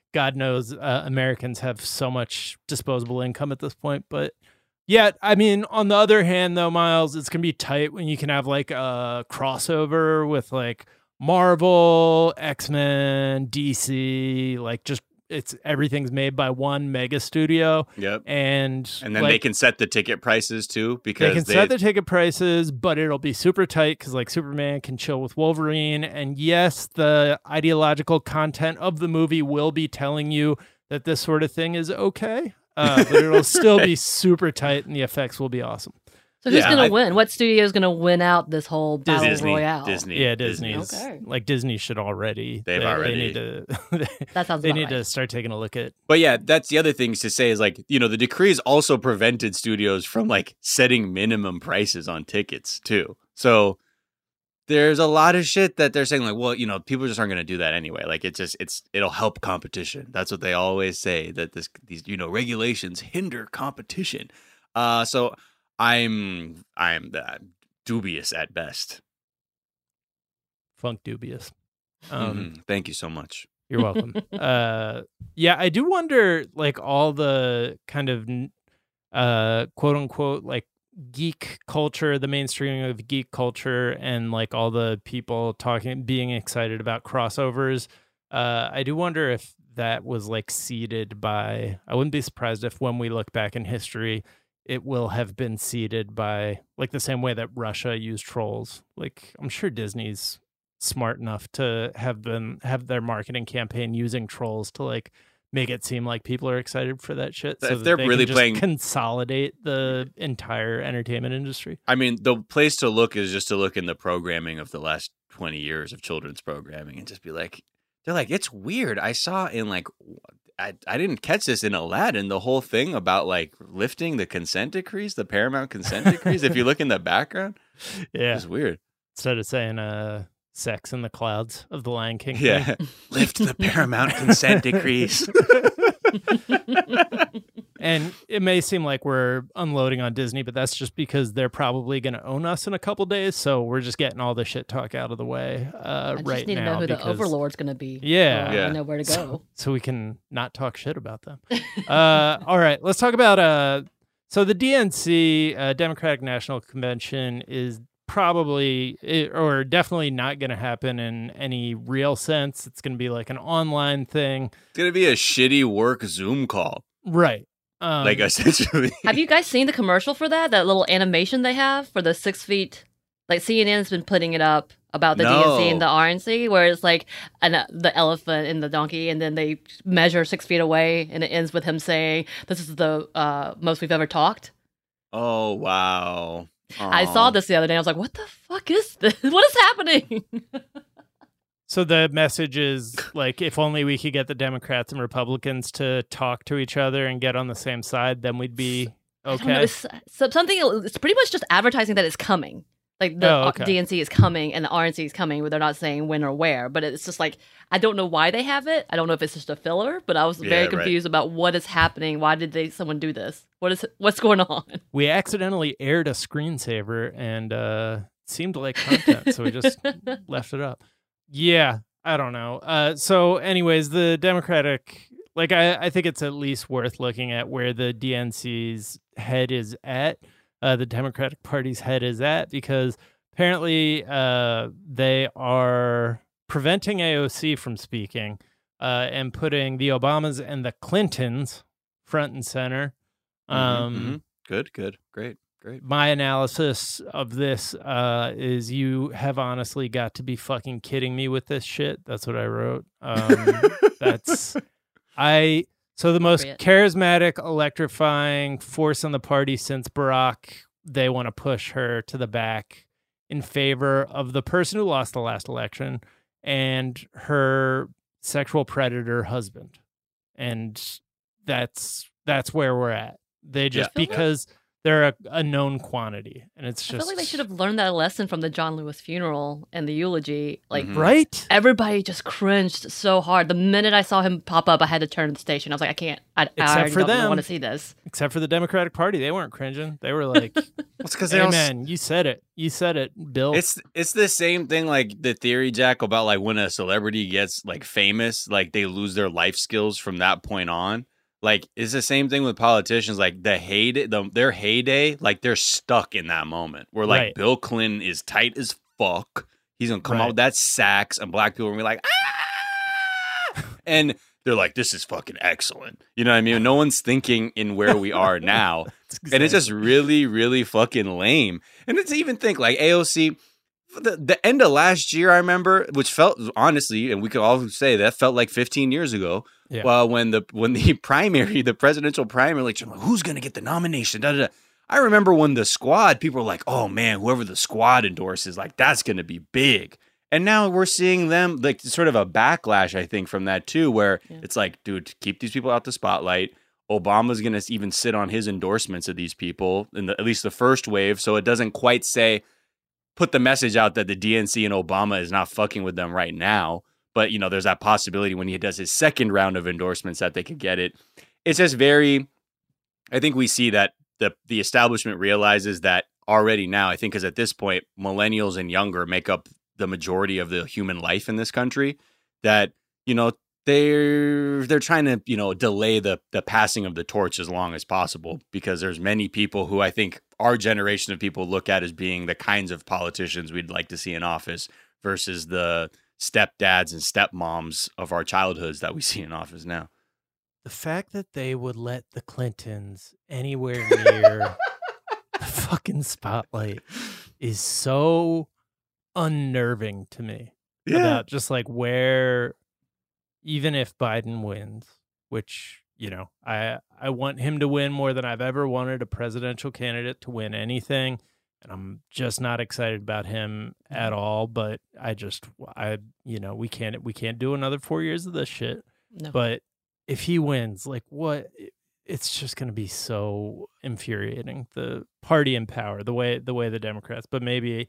God knows uh, Americans have so much disposable income at this point. But yeah, I mean, on the other hand, though, Miles, it's going to be tight when you can have like a crossover with like Marvel, X-Men, D C, like just it's everything's made by one mega studio. Yep. And and then like, they can set the ticket prices too, because they can they, set the ticket prices, but it'll be super tight because like Superman can chill with Wolverine. And yes, the ideological content of the movie will be telling you that this sort of thing is okay, uh, but it'll still be super tight and the effects will be awesome. So who's Yeah, gonna I- win? What studio is gonna win out this whole battle Disney, royale? Disney, Yeah, Disney. Disney's Okay. like Disney should already. They've they, already- They need to. That sounds They about need right. to start taking a look at. But yeah, that's the other things to say is like, you know, the decrees also prevented studios from like setting minimum prices on tickets too. So there's a lot of shit that they're saying like, well, you know, people just aren't going to do that anyway. Like it just, it's, it'll help competition. That's what they always say, that this, these, you know, regulations hinder competition. Uh, so I'm, I'm uh, dubious at best. Funk dubious. Um, Mhm. Thank you so much. You're welcome. uh, yeah, I do wonder, like, all the kind of uh, quote unquote, like, geek culture, the mainstreaming of geek culture, and like all the people talking, being excited about crossovers. Uh, I do wonder if that was like seeded by, I wouldn't be surprised if when we look back in history, it will have been seeded by like the same way that Russia used trolls. Like, I'm sure Disney's smart enough to have them have their marketing campaign using trolls to like make it seem like people are excited for that shit. So If that they're they really can just playing- consolidate the entire entertainment industry. I mean, the place to look is just to look in the programming of the last twenty years of children's programming and just be like, they're like, it's weird. I saw in like, I, I didn't catch this in Aladdin, the whole thing about like lifting the consent decrees, the Paramount consent decrees. If you look in the background, Yeah. it's weird. Instead of saying uh sex in the clouds of the Lion King. Yeah. thing. Lift the Paramount consent decrees. And it may seem like we're unloading on Disney, but that's just because they're probably going to own us in a couple days. So we're just getting all the shit talk out of the way uh, I right just need now. to know who the because- overlord's going to be. Yeah. so Yeah. I know where to go. So, so we can not talk shit about them. uh, all right, let's talk about. Uh, so the D N C, uh, Democratic National Convention, is probably eh, or definitely not going to happen in any real sense. It's going to be like an online thing, It's going to be a shitty work Zoom call. right? Um, Like essentially. Have you guys seen the commercial for that? That little animation they have for the six feet? Like C N N's been putting it up about the D N C and No. the R N C, where it's like an, uh, the elephant and the donkey, and then they measure six feet away, and it ends with him saying, "This is the uh, most we've ever talked." Oh, wow. I saw Aw. this the other day. I was like, "What the fuck is this? What is happening?" So the message is like, if only we could get the Democrats and Republicans to talk to each other and get on the same side, then we'd be I don't know, okay. it's, so something. It's pretty much just advertising that it's coming. Like the Oh, okay. D N C is coming and the R N C is coming, but they're not saying when or where. But it's just like, I don't know why they have it. I don't know if it's just a filler. But I was Yeah, very right. confused about what is happening. Why did they someone do this? What is what's going on? We accidentally aired a screensaver and uh it seemed like content, so we just left it up. Yeah, I don't know. Uh so anyways, the Democratic, like I, I think it's at least worth looking at where the D N C's head is at, uh the Democratic Party's head is at, because apparently uh they are preventing A O C from speaking uh and putting the Obamas and the Clintons front and center. Mhm, Um mhm. Good, good. Great, great. my analysis of this uh, is you have honestly got to be fucking kidding me with this shit. That's what I wrote. Um, that's I. So the most Appropriate. charismatic, electrifying force on the party since Barack. They want to push her to the back in favor of the person who lost the last election and her sexual predator husband, and that's that's where we're at. They just Yeah. because they're a, a known quantity, and it's just. I feel like they should have learned that lesson from the John Lewis funeral and the eulogy. Like, mm-hmm. right? Everybody just cringed so hard. The minute I saw him pop up, I had to turn to the station. I was like, I can't. I, Except I for don't them, want to see this. Except for the Democratic Party, they weren't cringing. They were like, "It's because hey, they man, you said it. You said it, Bill." It's it's the same thing, like the theory, Jack, about like when a celebrity gets like famous, like they lose their life skills from that point on. Like, it's the same thing with politicians. Like, the heyday, the, their heyday, like, they're stuck in that moment. Where, like, right. Bill Clinton is tight as fuck. He's going to come right. out with that sax, and black people are going to be like, ah! And they're like, this is fucking excellent. You know what I mean? No one's thinking in where we are now. Exactly. And it's just really, really fucking lame. And it's even think, like, A O C... The, the end of last year, I remember, which felt, honestly, and we could all say that felt like fifteen years ago, yeah. uh, when the when the primary, the presidential primary, like, who's going to get the nomination? Da, da, da. I remember when the squad, people were like, oh, man, whoever the squad endorses, like, that's going to be big. And now we're seeing them, like, sort of a backlash, I think, from that, too, where yeah. it's like, dude, keep these people out the spotlight. Obama's going to even sit on his endorsements of these people, in the, at least the first wave, so it doesn't quite say... put the message out that the D N C and Obama is not fucking with them right now. But, you know, there's that possibility when he does his second round of endorsements that they could get it. It's just very, I think we see that the the establishment realizes that already now, I think, because at this point, millennials and younger make up the majority of the human life in this country, that, you know, they're they're trying to, you know, delay the the passing of the torch as long as possible, because there's many people who I think our generation of people look at as being the kinds of politicians we'd like to see in office versus the stepdads and stepmoms of our childhoods that we see in office now. The fact that they would let the Clintons anywhere near the fucking spotlight is so unnerving to me. Yeah. About just like where, even if Biden wins, which, you know, I I want him to win more than I've ever wanted a presidential candidate to win anything. And I'm just not excited about him at all. But I just, I, you know, we can't, we can't do another four years of this shit. No. But if he wins, like what, it's just going to be so infuriating. The party in power, the way, the way the Democrats, but maybe,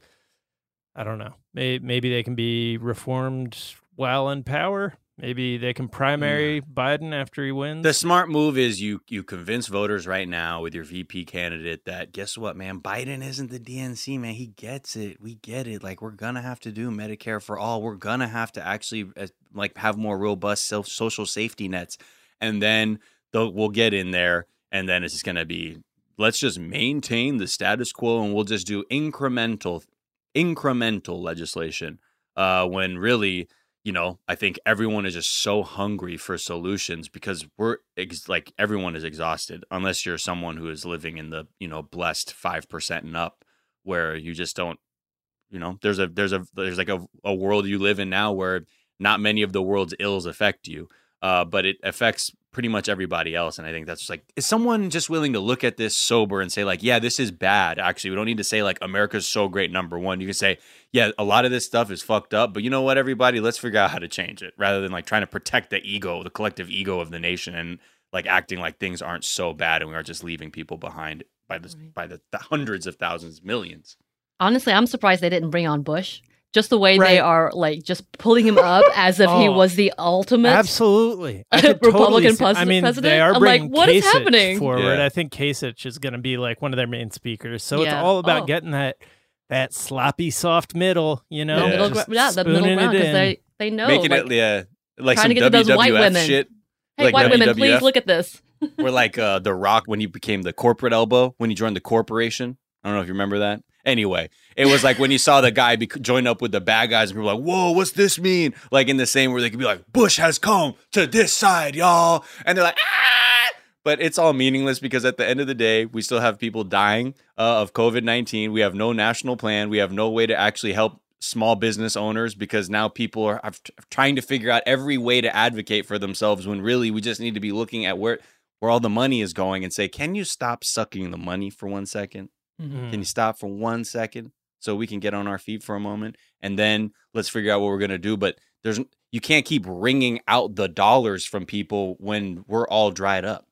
I don't know, maybe, maybe they can be reformed while in power. Maybe they can primary mm. Biden after he wins. The smart move is you you convince voters right now with your V P candidate that, guess what, man? Biden isn't the D N C, man. He gets it. We get it. Like, we're going to have to do Medicare for all. We're going to have to actually, uh, like, have more robust self social safety nets. And then we'll get in there, and then it's just going to be, let's just maintain the status quo, and we'll just do incremental, incremental legislation uh, when really... You know, I think everyone is just so hungry for solutions because we're ex- like everyone is exhausted unless you're someone who is living in the, you know, blessed five percent and up where you just don't, you know, there's a there's a there's like a, a world you live in now where not many of the world's ills affect you, uh, but it affects pretty much everybody else. And I think that's just like, is someone just willing to look at this sober and say like, yeah, this is bad. Actually, we don't need to say like America's so great, number one. You can say, yeah, a lot of this stuff is fucked up, but you know what, everybody, let's figure out how to change it rather than like trying to protect the ego, the collective ego of the nation, and like acting like things aren't so bad and we are just leaving people behind by the, right. by the, the hundreds of thousands, millions. Honestly, I'm surprised they didn't bring on Bush. Just the way right. they are, like, just pulling him up as if oh, he was the ultimate absolutely I could Republican totally I mean, president. they are I'm bringing like, what Kasich is happening? forward. Yeah. I think Kasich is going to be like one of their main speakers. So yeah. it's all about oh. getting that that sloppy, soft middle. You know, yeah, Yeah. middle, just yeah the middle ground because they they know making like, it yeah like trying some to get to those W W F white women. shit. Hey, like white W W F. women, please look at this. Where like uh, The Rock when he became the corporate elbow when he joined the corporation. I don't know if you remember that. Anyway, it was like when you saw the guy be- join up with the bad guys and people were like, whoa, what's this mean? Like in the same where they could be like, Bush has come to this side, y'all. And they're like, ah! But it's all meaningless because at the end of the day, we still have people dying uh, of COVID nineteen. We have no national plan. We have no way to actually help small business owners because now people are, are trying to figure out every way to advocate for themselves when really we just need to be looking at where, where all the money is going and say, can you stop sucking the money for one second? Mm-hmm. Can you stop for one second so we can get on our feet for a moment? And then let's figure out what we're going to do. But there's you can't keep wringing out the dollars from people when we're all dried up.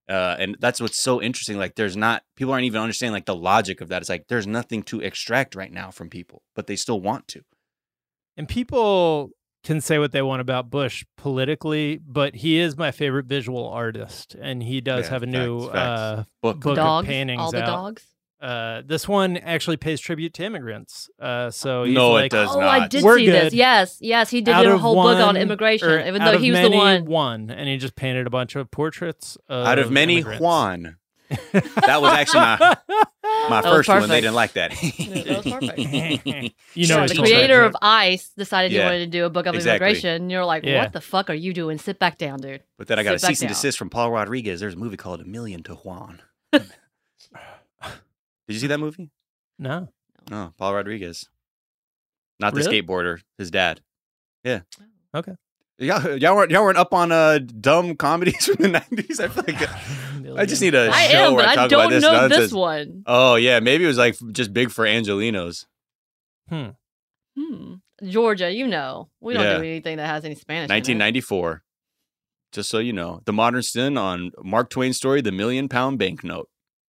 Uh, and that's what's so interesting. Like, there's not, people aren't even understanding like the logic of that. It's like, there's nothing to extract right now from people, but they still want to. And people can say what they want about Bush politically, but he is my favorite visual artist. And he does Yeah, have a facts, new facts. uh, Book. book Dogs, of paintings all the out. dogs. Uh, this one actually pays tribute to immigrants. Uh, so he's No, it like, does Oh, I not. did We're see good. this. Yes, yes, he did out a of whole book on one- immigration, or even out though of he was many, the one. one, and he just painted a bunch of portraits of Out of many, immigrants. Juan. That was actually my, my That was first one. They perfect. didn't like that. That was perfect. You know, Yeah, it's the all creator that of ICE decided he Yeah, wanted to do a book of exactly. immigration. And you're like, Yeah. what the fuck are you doing? Sit back down, dude. But then I got a Sit back cease and down. desist from Paul Rodriguez. There's a movie called A Million to Juan. Did you see that movie? No. No, Paul Rodriguez. Not the Really? skateboarder, his dad. Yeah. Okay. Y'all, y'all weren't y'all weren't up on uh dumb comedies from the nineties. I feel like I just need a I show am, where but I I talk don't about this know nonsense. this one. Oh yeah, maybe it was like just big for Angelinos. Hmm. Hmm. Georgia, you know. We don't Yeah. do anything that has any Spanish nineteen in it. ninety-four. Just so you know, the modern spin on Mark Twain's story, The Million Pound Banknote.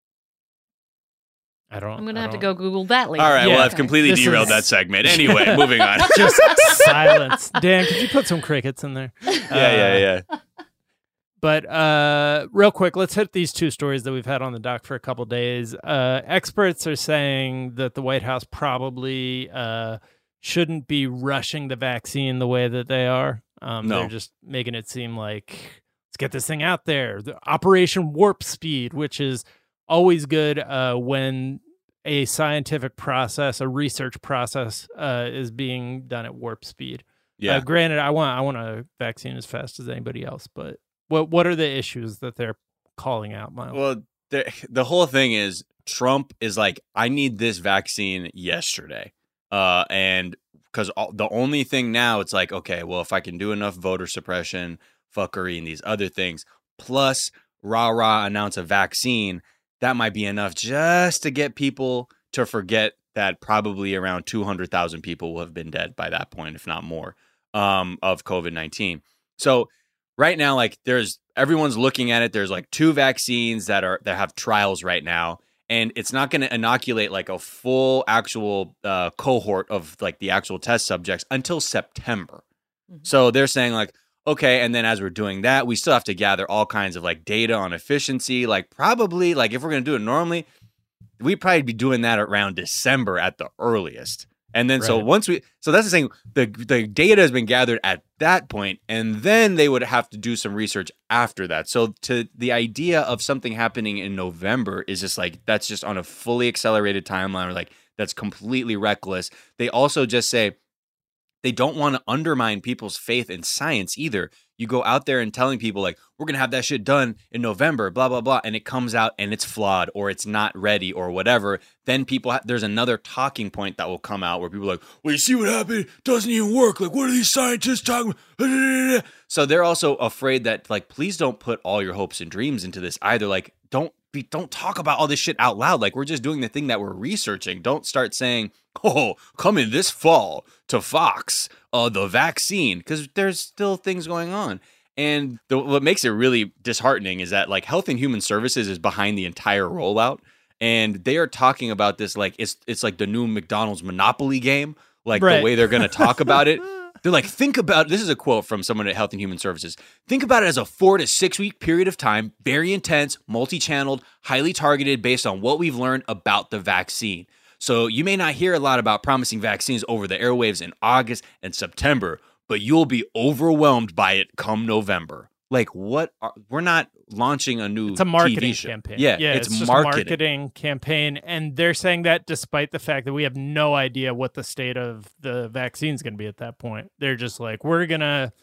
I don't. I'm going to I have to don't- go Google that later. All right, Yeah. well, I've completely This derailed is- that segment. Anyway, moving on. Just silence. Dan, could you put some crickets in there? yeah, yeah, yeah. But uh, real quick, let's hit these two stories that we've had on the dock for a couple days. Uh, experts are saying that the White House probably uh, shouldn't be rushing the vaccine the way that they are. Um, No. They're just making it seem like, let's get this thing out there. The Operation Warp Speed, which is always good uh, when a scientific process, a research process uh, is being done at warp speed. Yeah. Uh, granted, I want I want a vaccine as fast as anybody else, but what what are the issues that they're calling out, Miles? Well, the, the whole thing is Trump is like, I need this vaccine yesterday. Uh, and because the only thing now, it's like, okay, well, if I can do enough voter suppression, fuckery, and these other things, plus rah rah announce a vaccine, that might be enough just to get people to forget that probably around two hundred thousand people will have been dead by that point, if not more, um, of COVID nineteen. So right now, like there's everyone's looking at it. There's like two vaccines that are that have trials right now, and it's not going to inoculate like a full actual uh, cohort of like the actual test subjects until September. Mm-hmm. So they're saying like, okay, and then as we're doing that, we still have to gather all kinds of like data on efficiency. Like probably like if we're going to do it normally, we'd probably be doing that around December at the earliest. And then, right. so once we, so that's the thing, the the data has been gathered at that point, and then they would have to do some research after that. So to the idea of something happening in November is just like, that's just on a fully accelerated timeline, or like, that's completely reckless. They also just say they don't want to undermine people's faith in science either. You go out there and telling people like, we're going to have that shit done in November, blah, blah, blah. And it comes out and it's flawed or it's not ready or whatever. Then people, ha- there's another talking point that will come out where people are like, well, you see what happened? It doesn't even work. Like, what are these scientists talking about? So they're also afraid that like, please don't put all your hopes and dreams into this either. Like, don't be, don't talk about all this shit out loud. Like, we're just doing the thing that we're researching. Don't start saying, oh, coming this fall to Fox, uh, the vaccine, because there's still things going on. And the, what makes it really disheartening is that like Health and Human Services is behind the entire rollout, and they are talking about this like it's it's like the new McDonald's Monopoly game, like right. the way they're going to talk about it. They're like, think about, this is a quote from someone at Health and Human Services. Think about it as a four to six week period of time, very intense, multi-channeled, highly targeted based on what we've learned about the vaccine. So you may not hear a lot about promising vaccines over the airwaves in August and September, but you'll be overwhelmed by it come November. Like what? Are, we're not launching a new It's a marketing T V show. campaign. Yeah, yeah it's, it's just marketing. a marketing campaign. And they're saying that despite the fact that we have no idea what the state of the vaccine is going to be at that point. They're just like, we're going to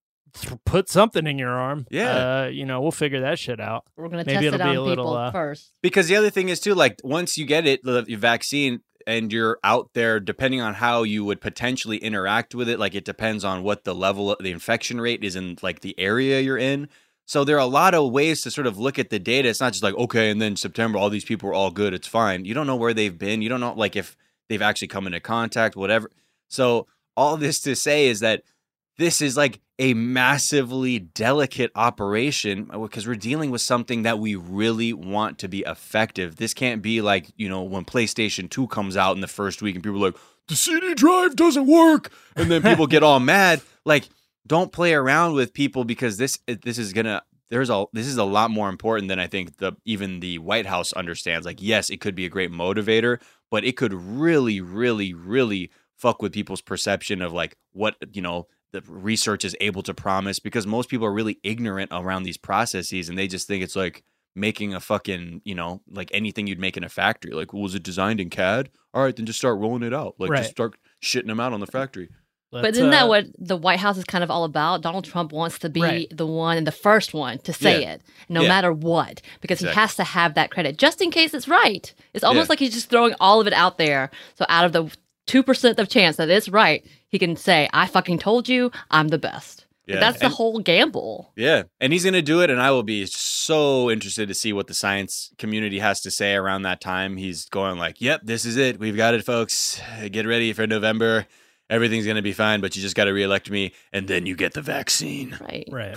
th- put something in your arm. Yeah. Uh, you know, we'll figure that shit out. We're going to Maybe test it'll it be on a little, people uh, first. Because the other thing is too, like once you get it, the vaccine, and you're out there, depending on how you would potentially interact with it, like it depends on what the level of the infection rate is in like the area you're in. So there are a lot of ways to sort of look at the data. It's not just like, okay, and then September, all these people are all good. It's fine. You don't know where they've been. You don't know like if they've actually come into contact, whatever. So all this to say is that this is like, a massively delicate operation because we're dealing with something that we really want to be effective. This can't be like, you know, when PlayStation two comes out in the first week and people are like, the C D drive doesn't work. And then people get all mad. Like, don't play around with people because this this is going to, there's a, this is a lot more important than I think the even the White House understands. Like, yes, it could be a great motivator, but it could really, really, really fuck with people's perception of like what, you know, the research is able to promise, because most people are really ignorant around these processes and they just think it's like making a fucking, you know, like anything you'd make in a factory. Like, well, was it designed in C A D? All right, then just start rolling it out. Like, Right. just start shitting them out on the factory. But Let's, isn't that uh, what the White House is kind of all about? Donald Trump wants to be Right. the one and the first one to say Yeah. it, no Yeah. matter what, because Exactly. he has to have that credit just in case it's right. It's almost Yeah. like he's just throwing all of it out there. So out of the two percent of chance that it's right, he can say, I fucking told you I'm the best. But Yeah. that's the And- whole gamble. Yeah, and he's going to do it, and I will be so interested to see what the science community has to say around that time. He's going like, yep, this is it. We've got it, folks. Get ready for November. Everything's going to be fine, but you just got to reelect me, and then you get the vaccine. Right. Right.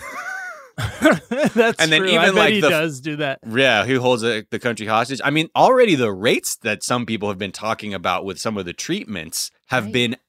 That's And then true. even I bet like he the- does do that. Yeah, who holds the, the country hostage? I mean, already the rates that some people have been talking about with some of the treatments have Right. been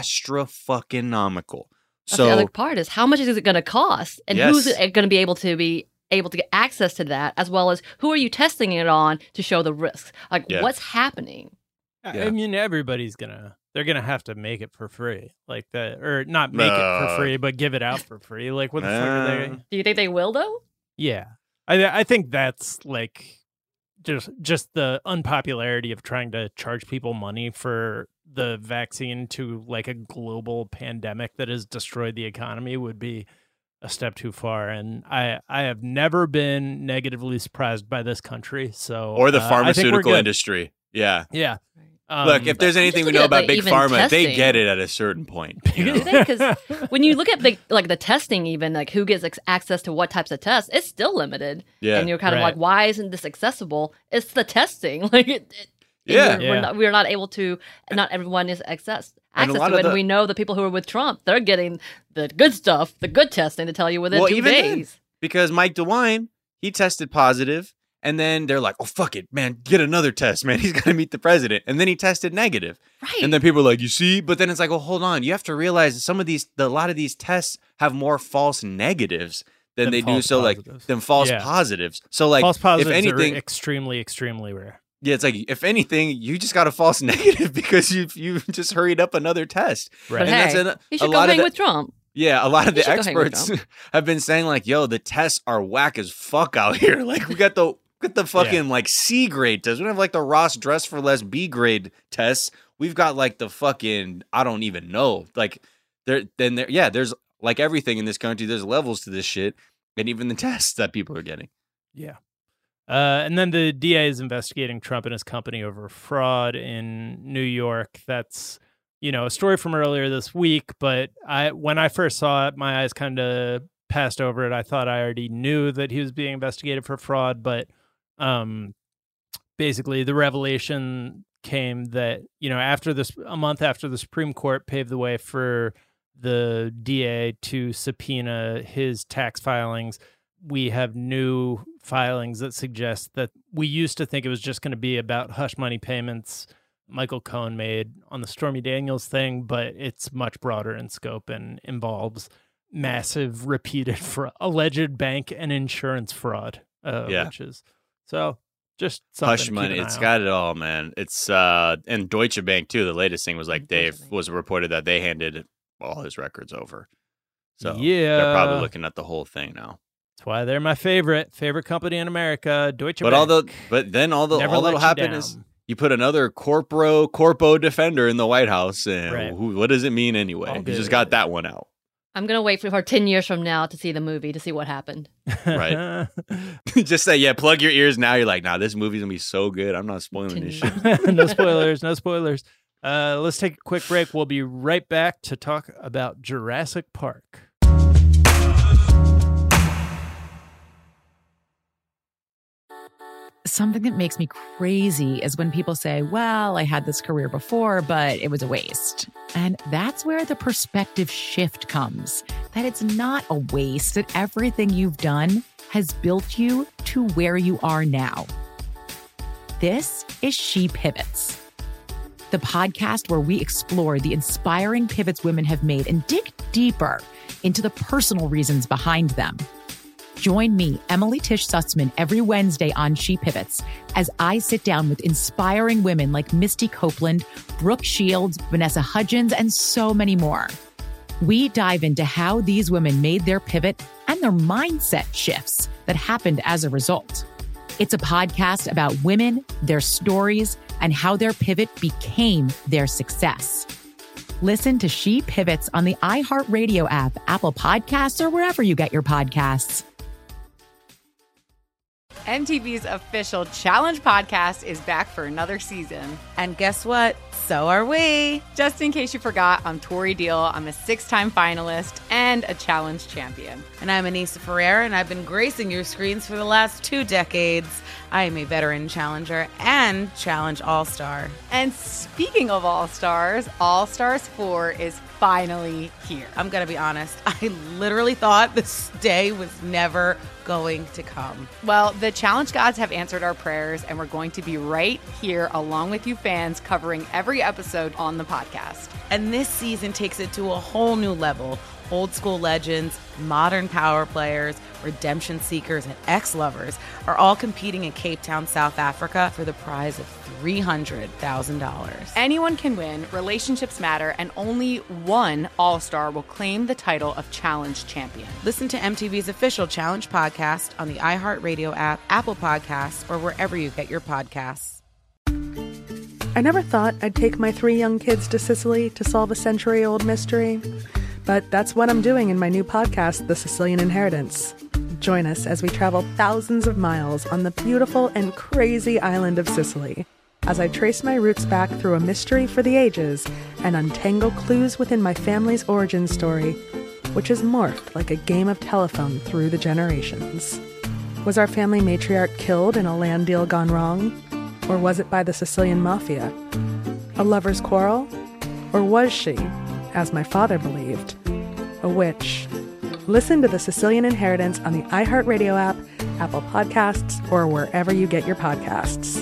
astrofucking-nomical. That's So the other part is how much is it going to cost, and Yes. who's going to be able to be able to get access to that, as well as who are you testing it on to show the risks? Like, Yeah. what's happening? I- Yeah. I mean, everybody's gonna they're gonna have to make it for free, like that, or not make it No. for free, but give it out for free. Like, what the fuck are they? Uh. Do you think they will though? Yeah, I I think that's like just just the unpopularity of trying to charge people money for the vaccine to like a global pandemic that has destroyed the economy would be a step too far. And I I have never been negatively surprised by this country. So or the uh, I think we're pharmaceutical good. industry. Yeah. Yeah. Um, Look, if there's anything we looking know at, about like, big even pharma, they testing. get it at a certain point. you know? Do they? Because when you look at big, like the testing, even like who gets ex- access to what types of tests, it's still limited. Yeah. And you're kind of Right. like, why isn't this accessible? It's the testing. Like, it, it, Yeah. we're, Yeah. We're, not, we're not able to. Not everyone is access And a access lot to of it. And the- we know the people who are with Trump, they're getting the good stuff, the good testing to tell you within Well, two even then, days. because Mike DeWine, he tested positive, and then they're like, "Oh fuck it, man, get another test, man. He's gonna meet the president," and then he tested negative, Right. and then people are like, "You see," but then it's like, "Well, hold on, you have to realize that some of these, the, a lot of these tests have more false negatives than, Than they do, false so like positives. than false Yeah. positives. So like, false positives if anything, are extremely, extremely rare. yeah, it's like if anything, you just got a false negative because you you just hurried up another test. Right. But And that's hey, an- he a should go lot of hang the- with Trump. Yeah, a lot of You the should go hang with experts have been saying like, "Yo, the tests are whack as fuck out here. Like, we got the we got the fucking like C grade tests. We don't have like the Ross Dress for Less B grade tests. We've got like the fucking I don't even know. Like, there then there yeah, there's like everything in this country. There's levels to this shit, and even the tests that people are getting. Yeah. Uh, and then the D A is investigating Trump and his company over fraud in New York. That's, you know, a story from earlier this week. But I, when I first saw it, my eyes kind of passed over it. I thought I already knew that he was being investigated for fraud. But um, basically, the revelation came that, you know, after this, a month after the Supreme Court paved the way for the D A to subpoena his tax filings, we have new filings that suggest that we used to think it was just going to be about hush money payments Michael Cohen made on the Stormy Daniels thing, but it's much broader in scope and involves massive repeated fra- alleged bank and insurance fraud. Uh, Yeah. which is so just something Hush to keep money, an eye it's on. got it all, man. It's uh, and Deutsche Bank too. The latest thing was like they Deutsche Bank. was reported that they handed all his records over. So Yeah. they're probably looking at the whole thing now. That's why they're my favorite favorite company in America, Deutsche But Bank. all the but then all the Never all let that'll you happen down. is you put another corporo corpo defender in the White House, and Right. who, what does it mean anyway? All You good. just got that one out, I'm gonna wait for, for ten years from now to see the movie to see what happened. right? Just say yeah, plug your ears now. You're like, nah, this movie's gonna be so good. I'm not spoiling this shit. No spoilers, no spoilers. Uh, let's take a quick break. We'll be right back to talk about Jurassic Park. Something that makes me crazy is when people say, well, I had this career before, but it was a waste. And that's where the perspective shift comes. that it's not a waste, that everything you've done has built you to where you are now. This is She Pivots, the podcast where we explore the inspiring pivots women have made and dig deeper into the personal reasons behind them. Join me, Emily Tish Sussman, every Wednesday on She Pivots as I sit down with inspiring women like Misty Copeland, Brooke Shields, Vanessa Hudgens, and so many more. We dive into how these women made their pivot and their mindset shifts that happened as a result. It's a podcast about women, their stories, and how their pivot became their success. Listen to She Pivots on the iHeartRadio app, Apple Podcasts, or wherever you get your podcasts. M T V's official Challenge podcast is back for another season. And guess what? So are we. Just in case you forgot, I'm Tori Deal. I'm a six-time finalist and a Challenge champion. And I'm Anissa Ferreira, and I've been gracing your screens for the last two decades. I am a veteran challenger and Challenge All-Star. And speaking of All-Stars, All-Stars four is finally here. I'm going to be honest. I literally thought this day was never going to come. Well, the Challenge gods have answered our prayers, and we're going to be right here along with you fans covering every episode on the podcast. And this season takes it to a whole new level. Old school legends, modern power players, redemption seekers, and ex-lovers are all competing in Cape Town, South Africa for the prize of three hundred thousand dollars. Anyone can win, relationships matter, and only one All-Star will claim the title of Challenge champion. Listen to M T V's official Challenge podcast on the iHeartRadio app, Apple Podcasts, or wherever you get your podcasts. I never thought I'd take my three young kids to Sicily to solve a century-old mystery. But that's what I'm doing in my new podcast, The Sicilian Inheritance. Join us as we travel thousands of miles on the beautiful and crazy island of Sicily, as I trace my roots back through a mystery for the ages and untangle clues within my family's origin story, which has morphed like a game of telephone through the generations. Was our family matriarch killed in a land deal gone wrong? Or was it by the Sicilian mafia? A lover's quarrel? Or was she, as my father believed, a witch? Listen to The Sicilian Inheritance on the iHeartRadio app, Apple Podcasts, or wherever you get your podcasts.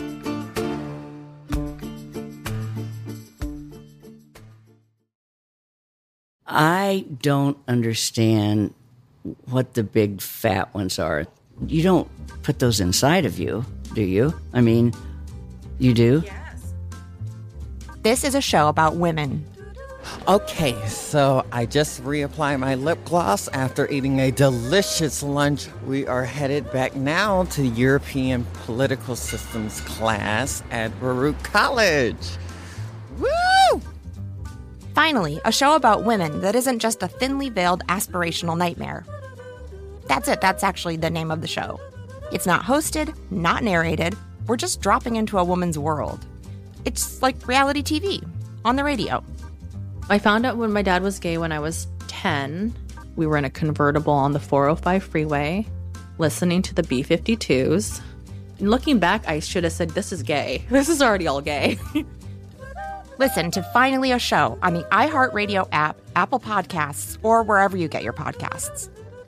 I don't understand what the big fat ones are. You don't put those inside of you, do you? I mean, you do? Yes. This is a show about women. Okay, so I just reapplied my lip gloss after eating a delicious lunch. We are headed back now to European Political Systems class at Baruch College. Woo! Finally, a show about women that isn't just a thinly veiled aspirational nightmare. That's it, that's actually the name of the show. It's not hosted, not narrated, we're just dropping into a woman's world. It's like reality T V on the radio. I found out when my dad was gay when I was ten. We were in a convertible on the four oh five freeway, listening to the B fifty-twos. And looking back, I should have said, this is gay. This is already all gay. Listen to Finally a Show on the iHeartRadio app, Apple Podcasts, or wherever you get your podcasts.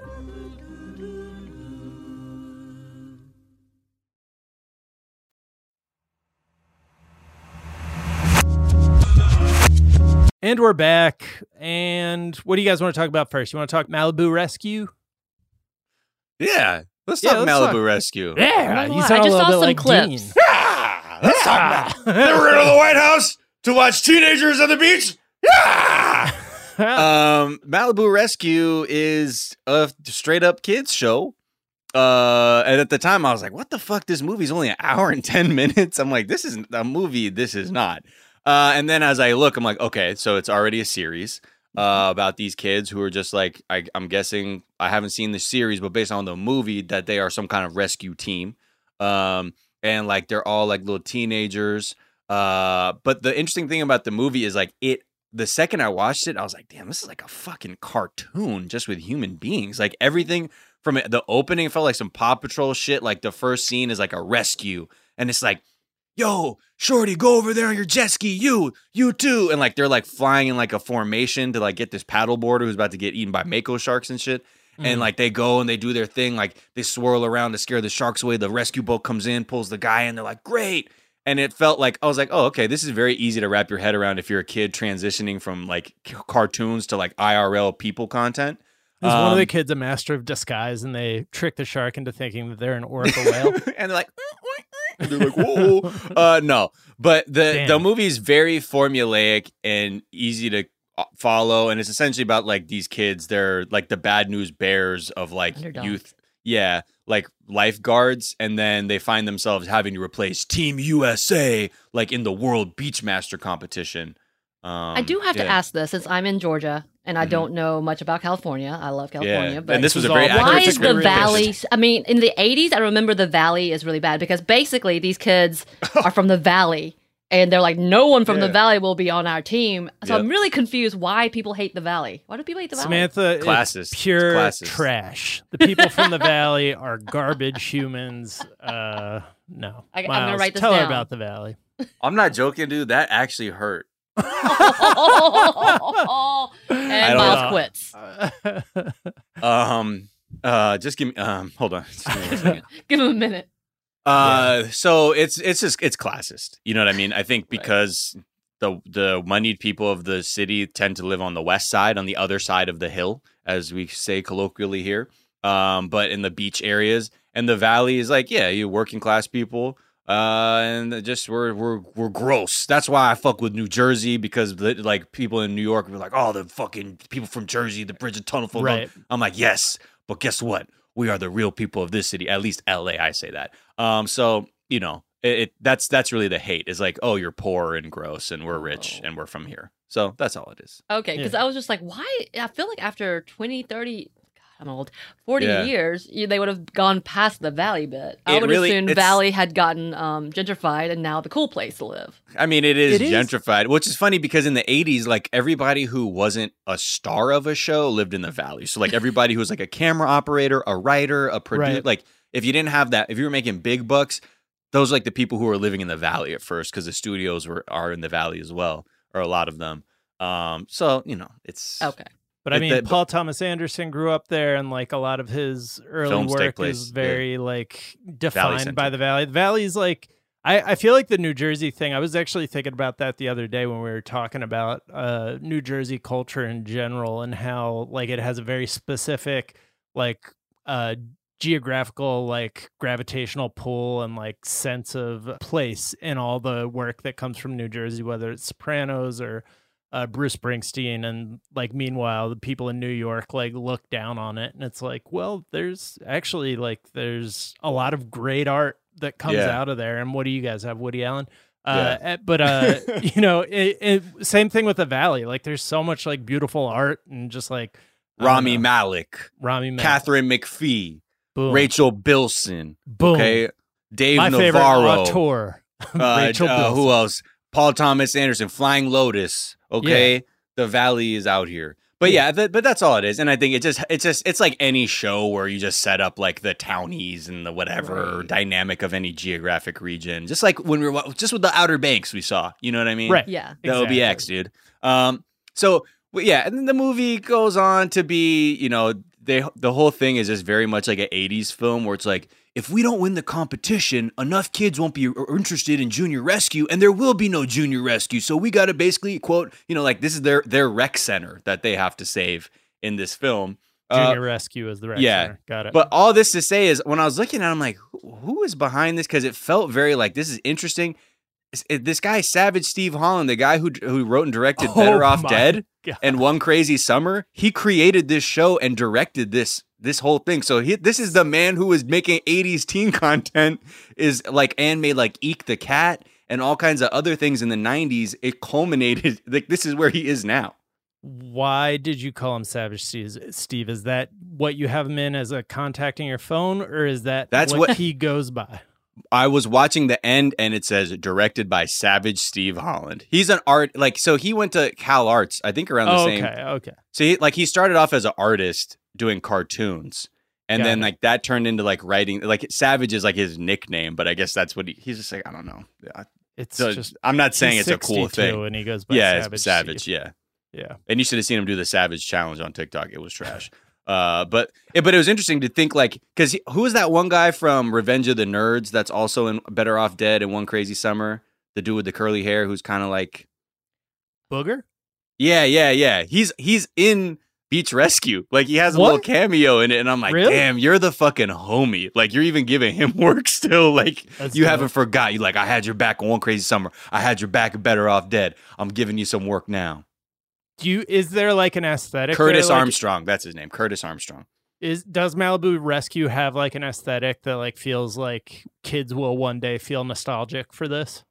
And we're back. And what do you guys want to talk about first? You want to talk Malibu Rescue? Yeah, let's Yeah, talk let's Malibu talk- Rescue. Yeah, you I sound a just little saw bit some like clips. Dean. Yeah, let's talk about. They were going to the White House to watch teenagers on the beach. Yeah. um, Malibu Rescue is a straight up kids show. Uh, and at the time, I was like, "What the fuck? This movie's only an hour and ten minutes." I'm like, "This is a movie. This is not." Uh, and then as I look, I'm like, "Okay, so it's already a series uh, about these kids who are just like I, I'm guessing I haven't seen the series, but based on the movie, that they are some kind of rescue team." Um, and like they're all like little teenagers. Uh, but the interesting thing about the movie is like it. The second I watched it, I was like, "Damn, this is like a fucking cartoon just with human beings." Like everything from it, the opening felt like some Paw Patrol shit. Like the first scene is like a rescue, and it's like yo, shorty, go over there on your jet ski, you, you too. And like they're like flying in like a formation to like get this paddleboarder who's about to get eaten by mako sharks and shit. Mm. And like they go and they do their thing, like they swirl around to scare the sharks away. The rescue boat comes in, pulls the guy in, they're like, great. And it felt like, I was like, oh, okay, this is very easy to wrap your head around if you're a kid transitioning from like c- cartoons to like I R L people content. Is um, one of the kids a master of disguise and they trick the shark into thinking that they're an orca whale? And they're like, and they're like, whoa. Uh, no, but the, Damn. the movie is very formulaic and easy to follow. And it's essentially about like these kids. They're like the bad news bears of like Underdog. youth. Yeah. Like lifeguards. And then they find themselves having to replace Team U S A, like in the World Beachmaster competition. Um, I do have to yeah. ask this, since I'm in Georgia and I Mhm. don't know much about California. I love California, Yeah. but And this was a very why accurate is the description. valley? I mean, in the eighties, I remember the valley is really bad because basically these kids are from the valley, and they're like, no one from the Yeah. valley will be on our team. So Yep. I'm really confused why people hate the valley. Why do people hate the valley? Samantha, Classist. it's pure It's classist. trash. The people from the valley are garbage humans. Uh, no. I- I'm gonna Miles, write this tell her down. about the valley. I'm not joking, dude. That actually hurt. and don't Miles know. quits. Um, uh, just give me, um, hold on. Just give me one second. Give him a minute. Uh, so it's it's just it's classist. You know what I mean? I think because the the moneyed people of the city tend to live on the west side, on the other side of the hill, as we say colloquially here. Um, but in the beach areas, and the valley is like, yeah, you working class people. Uh, and just we're we're we're gross. That's why I fuck with New Jersey, because the, like people in New York were like, oh, the fucking people from Jersey, the bridge and tunnel. Full Right. I'm like, yes, but guess what? We are the real people of this city. At least L A, I say that. Um, so you know, it, it that's that's really the hate. Is like, oh, you're poor and gross, and we're rich, and we're from here. So that's all it is. Okay, because I was just like, why? I feel like after twenty, thirty, God, I'm old, forty Yeah. years, you, they would have gone past the valley bit. I It would really- assume it's- valley had gotten um, gentrified and now the cool place to live. I mean, it is It is. gentrified, which is funny because in the eighties, like everybody who wasn't a star of a show lived in the valley. So like everybody who was like a camera operator, a writer, a producer, Right. like if you didn't have that, if you were making big bucks, those are like the people who were living in the valley at first, because the studios were are in the valley as well, or a lot of them. Um, so you know, it's okay. But I It- mean, the- Paul Thomas Anderson grew up there, and like a lot of his early Films take work place, is very like Valley defined by centric. the valley. The valley's like, I, I feel like the New Jersey thing. I was actually thinking about that the other day when we were talking about uh, New Jersey culture in general, and how like it has a very specific like uh, geographical like gravitational pull and like sense of place in all the work that comes from New Jersey, whether it's Sopranos or uh, Bruce Springsteen. And like meanwhile the people in New York like look down on it, and it's like, well, there's actually like there's a lot of great art that comes Yeah. out of there. And what do you guys have? Woody Allen? Uh, Yeah. eh, but uh, you know, it, it, same thing with the valley. Like there's so much like beautiful art and just like I don't Rami know. Malek, Rami Malek. Catherine McPhee, Boom. Rachel Bilson, Boom. okay, Dave My favorite Navarro, auteur, uh, Rachel uh, Bilson. who else? Paul Thomas Anderson, Flying Lotus. Okay, the Valley is out here, but yeah, th- but that's all it is. And I think it just, it's just, it's like any show where you just set up like the townies and the whatever dynamic of any geographic region. Just like when we were wa- just with the Outer Banks, we saw. You know what I mean? Right. Yeah. The O B X, dude. Um, so well, yeah, and then the movie goes on to be, you know, they the whole thing is just very much like an eighties film where it's like, if we don't win the competition, enough kids won't be interested in junior rescue, and there will be no junior rescue. So we got to basically quote, you know, like this is their their rec center that they have to save in this film. Junior Uh, Rescue is the rec yeah, center. Got it. But all this to say is, when I was looking at it, I'm like, who, who is behind this? Because it felt very like, this is interesting. It's- it- this guy, Savage Steve Holland, the guy who who wrote and directed Oh Better Off my Dead God. and One Crazy Summer, he created this show and directed this this whole thing. So he, this is the man who was making eighties teen content, is like, and made like Eek the Cat and all kinds of other things in the nineties. It culminated, like this is where he is now. Why did you call him Savage Steve? Steve, is that what you have him in as a contacting your phone, or is that That's what, what- he goes by? I was watching the end and it says directed by Savage Steve Holland. He's an art, like, so he went to Cal Arts, I think around the Oh, same. okay, okay. So he, like, he started off as an artist doing cartoons. And Got then it. like that turned into like writing, like Savage is like his nickname, but I guess that's what he, he's just like, I don't know. I- It's so just I'm not saying he's it's a cool sixty-two thing. and he goes by yeah, Savage it's Savage, Steve. yeah. Yeah. And you should have seen him do the Savage challenge on TikTok. It was trash. uh, but yeah, but it was interesting to think like, because who is that one guy from Revenge of the Nerds that's also in Better Off Dead and One Crazy Summer? The dude with the curly hair who's kind of like Booger? Yeah, yeah, yeah. He's he's in Beach Rescue. Like he has a What? little cameo in it, and I'm like, Really? damn, you're the fucking homie. Like you're even giving him work still. Like That's you dope. haven't forgot. You like, I had your back on One Crazy Summer. I had your back in Better Off Dead. I'm giving you some work now. Do you is there like an aesthetic? Curtis there? Like, Armstrong, that's his name. Curtis Armstrong. Is does Malibu Rescue have like an aesthetic that like feels like kids will one day feel nostalgic for this?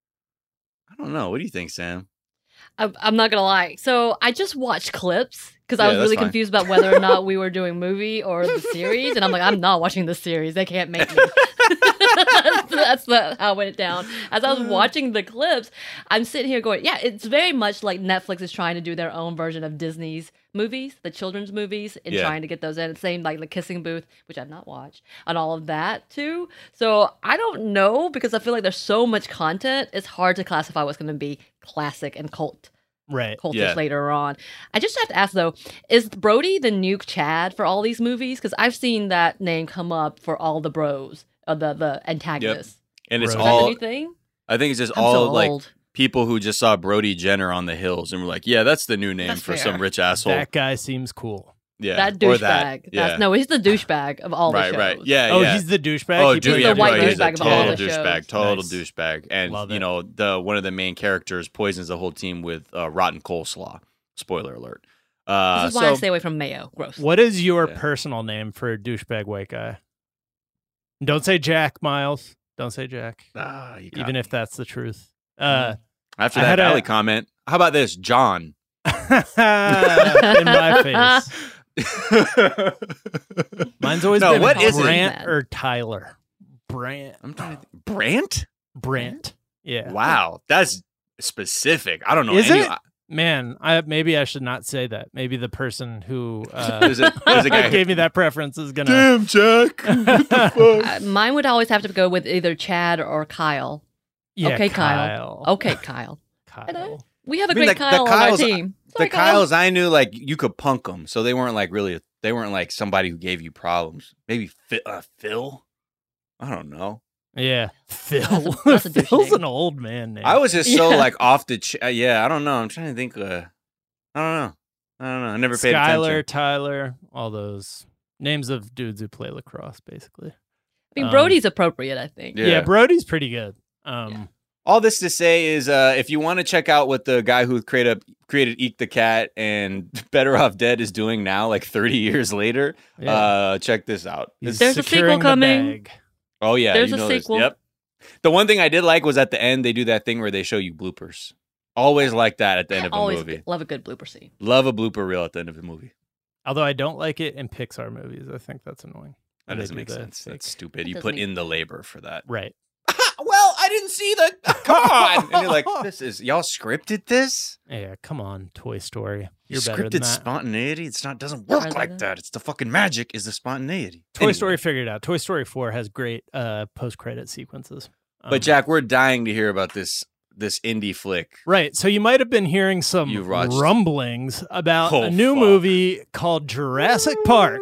I don't know. What do you think, Sam? I'm, I'm not gonna lie. So I just watched clips because Yeah, I was that's really fine. confused about whether or not we were doing movie or the series, and I'm like, I'm not watching the series. They can't make me. that's that's the, how it went down. As I was watching the clips, I'm sitting here going, yeah, it's very much like Netflix is trying to do their own version of Disney's movies, the children's movies, and Yeah. trying to get those in. Same like The Kissing Booth, which I've not watched, and all of that too. So I don't know because I feel like there's so much content. It's hard to classify what's going to be classic and cult. Right. Cultish Yeah. later on. I just have to ask though, is Brody the new Chad for all these movies? Because I've seen that name come up for all the bros, uh, the the antagonists. And it's Is that the all new thing? I think it's just I'm all so like old. people who just saw Brody Jenner on the hills and were like, yeah, that's the new name That's for fair. some rich asshole. That guy seems cool. yeah. That or douchebag. that. Yeah. That's, no, he's the douchebag of all right, the shows. right. Yeah, Oh, yeah. he's the douchebag. Oh, He dude, plays yeah, the white right. He's a douchebag of all total the shows. douchebag, total Nice. douchebag, and Love you it. know the one of the main characters poisons the whole team with uh, rotten coleslaw. Spoiler alert. Uh, This is why so, I stay away from mayo. Gross. What is your Yeah. personal name for a douchebag white guy? Don't say Jack, Miles. Don't say Jack. Ah, you got Even me. if that's the truth. Uh, After I that had a- Valley comment, how about this, John? in my face. Mine's always No, been what is it? Brant or Tyler. Brant. I'm trying to think. Brant? Brant. Yeah. Wow, that's specific. I don't know. Is any, it? Man, I maybe I should not say that. Maybe the person who uh, There's a- there's a guy who- gave me that preference is gonna. Damn, Jack. What the fuck? Uh, mine would always have to go with either Chad or Kyle. Yeah, okay, Kyle. Kyle. Okay, Kyle. Kyle. We have a I mean, great the- the Kyle on our Kyles- team. The Sorry, Kyle. Kyles I knew, like you could punk them, so they weren't like really. They weren't like somebody who gave you problems. Maybe Phil. Uh, Phil? I don't know. Yeah, Phil. that's a douche Phil's name. an old man name. I was just so Yeah. like off the. Ch- uh, yeah, I don't know. I'm trying to think. Uh, I don't know. I don't know. I never paid Skylar, attention. Tyler, all those names of dudes who play lacrosse, basically. I mean, Um, Brody's appropriate, I think. Yeah, Yeah. Brody's pretty good. Um, All this to say is, uh, if you want to check out what the guy who created created Eek the Cat and Better Off Dead is doing now, like thirty years later, Yeah. uh, check this out. he's There's a securing sequel the coming. bag. Oh yeah, There's you a know this. sequel. Yep. The one thing I did like was at the end they do that thing where they show you bloopers. Always like that at the end I of a always movie. love a good blooper scene. Love a blooper reel at the end of a movie. Although I don't like it in Pixar movies. I think that's annoying. That When they doesn't do make the sense. fake- That's stupid. That You doesn't put make- in the labor for that. Right. Well, I didn't see the. Come on, and you're like, this is y'all scripted this. Yeah, come on, Toy Story. You're Scripted better than that. spontaneity. It's not doesn't work Rather like than- that. It's the fucking magic. Is the spontaneity. Toy Anyway. Story figured it out. Toy Story four has great uh, post-credit sequences. Um, But Jack, we're dying to hear about this this indie flick. Right. So you might have been hearing some You watched- rumblings about Oh, a new fuck. movie called Jurassic Park.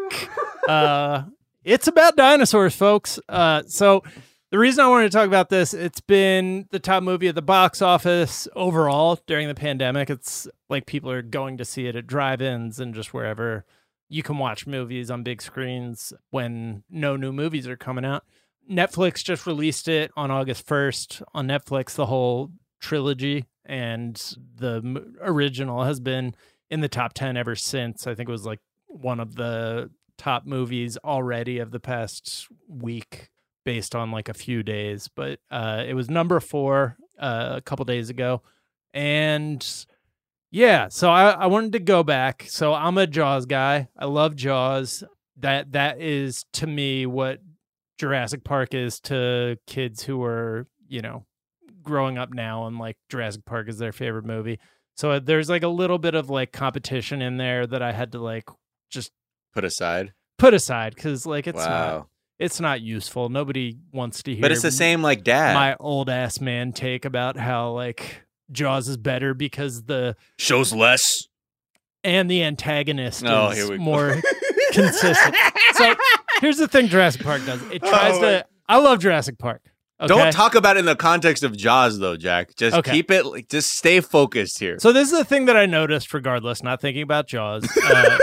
Uh, it's about dinosaurs, folks. Uh, so the reason I wanted to talk about this, it's been the top movie at the box office overall during the pandemic. It's like people are going to see it at drive-ins and just wherever you can watch movies on big screens when no new movies are coming out. Netflix just released it on August first on Netflix, the whole trilogy, and the m- original has been in the top ten ever since. I think it was like one of the top movies already of the past week based on like a few days, but uh, it was number four uh, a couple days ago. And yeah, so I, I wanted to go back. So I'm a Jaws guy. I love Jaws. That that is to me what Jurassic Park is to kids who are, you know, growing up now and like Jurassic Park is their favorite movie. So uh, there's like a little bit of like competition in there that I had to like just Put aside. put aside because like it's Wow. not it's not useful. Nobody wants to hear. But it's the same like Dad. My old ass man take about how like Jaws is better because the shows less and the antagonist Oh, is here we go. more consistent. So here's the thing Jurassic Park does. It tries Oh, to I love Jurassic Park. Okay? Don't talk about it in the context of Jaws, though, Jack. Just Okay. keep it. Like, just stay focused here. So this is the thing that I noticed, regardless, not thinking about Jaws. Uh,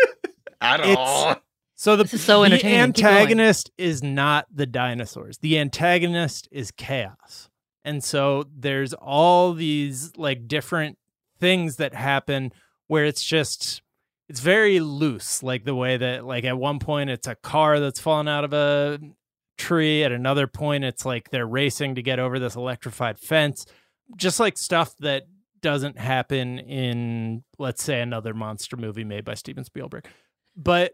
At it's- all. So the, This is so the entertaining. Keep going. antagonist is not the dinosaurs. The antagonist is chaos. And so there's all these like different things that happen where it's just it's very loose, like the way that like at one point it's a car that's fallen out of a tree, at another point it's like they're racing to get over this electrified fence, just like stuff that doesn't happen in, let's say, another monster movie made by Steven Spielberg. But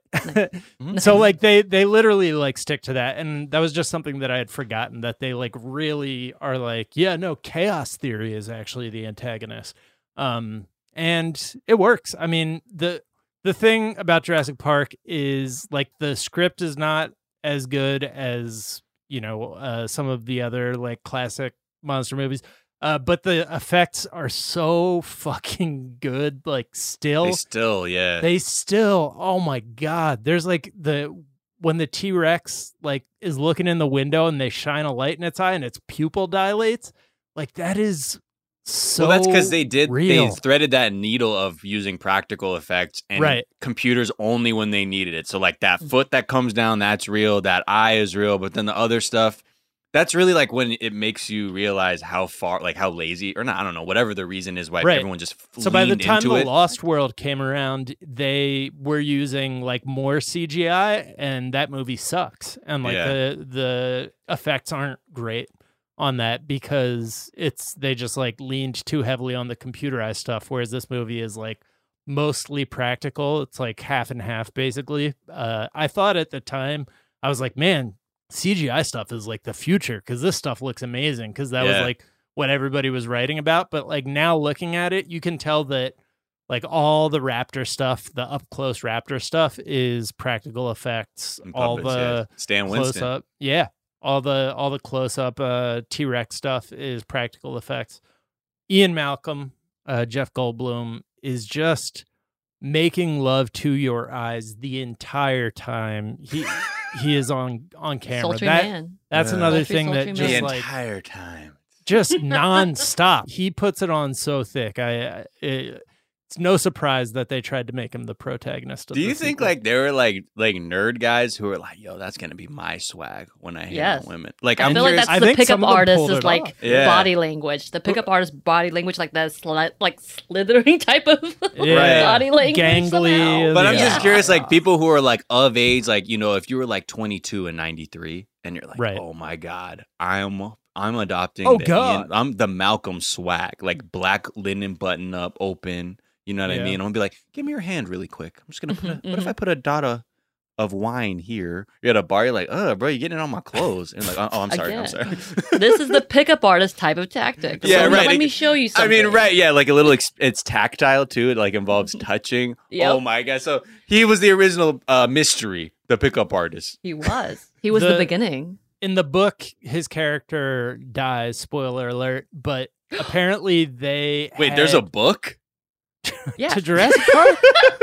so like they they literally like stick to that, and that was just something that I had forgotten, that they like really are like, yeah, no, chaos theory is actually the antagonist. Um and it works. I mean, the the thing about Jurassic Park is like the script is not as good as, you know, uh, some of the other like classic monster movies. Uh, but the effects are so fucking good. Like still, They still, yeah. they still, oh my God. There's like the, when the T-Rex like is looking in the window and they shine a light in its eye and its pupil dilates. Like that is so well, that's because they did. real. They threaded that needle of using practical effects and Right. computers only when they needed it. So like that foot that comes down, that's real. That eye is real. But then the other stuff, that's really like when it makes you realize how far, like how lazy, or not, I don't know, whatever the reason is why Right. everyone just So by the leaned time into the it. Lost World came around, they were using like more C G I, and that movie sucks. And like Yeah. the the effects aren't great on that because it's they just like leaned too heavily on the computerized stuff, whereas this movie is like mostly practical. It's like half and half basically. Uh, I thought at the time, I was like, man, C G I stuff is like the future because this stuff looks amazing, because that was Yeah. like what everybody was writing about. But like now looking at it, you can tell that like all the raptor stuff, the up close raptor stuff is practical effects. And all puppets, the yeah. Stan close Winston. up, yeah, all the all the close up uh, T-Rex stuff is practical effects. Ian Malcolm, uh, Jeff Goldblum is just making love to your eyes the entire time. He he is on on camera. Sultry That- man. That's Yeah. another Sultry, thing that sultry just the like entire time. just nonstop. He puts it on so thick. I I- it, it's no surprise that they tried to make him the protagonist. Of Do you the think sequel. like there were like like nerd guys who were like, "Yo, that's gonna be my swag when I hang Yes. out with women"? Like I I'm feel like curious. that's I the think pickup some of them artist pulled is it like off. Yeah. body language. The pickup artist body language, like that sli- like slithering type of Yeah. body language. Gangly, somehow. But I'm Yeah. just curious, like people who are like of age, like you know, if you were like twenty-two and ninety-three, and you're like, Right. "Oh my god, I'm I'm adopting." Oh, the God. Ian- I'm the Malcolm swag, like black linen button up, open. You know what Yeah. I mean? I'm gonna be like, "Give me your hand really quick." I'm just gonna put. A, Mhm, what if I put a dot of, of wine here? You're at a bar. You're like, "Oh, bro, you're getting it on my clothes." And you're like, "Oh, oh, I'm sorry, I'm sorry." Again. This is the pickup artist type of tactic. Yeah, So right. Let It- me show you I something. mean, right? Yeah, like a little. Ex- it's tactile too. It like involves touching. Yep. Oh my god! So he was the original uh, mystery, the pickup artist. He was. He was the, The- beginning. in the book his character dies? Spoiler alert! But apparently they Wait, there's a had- book? Yeah. to Jurassic Park.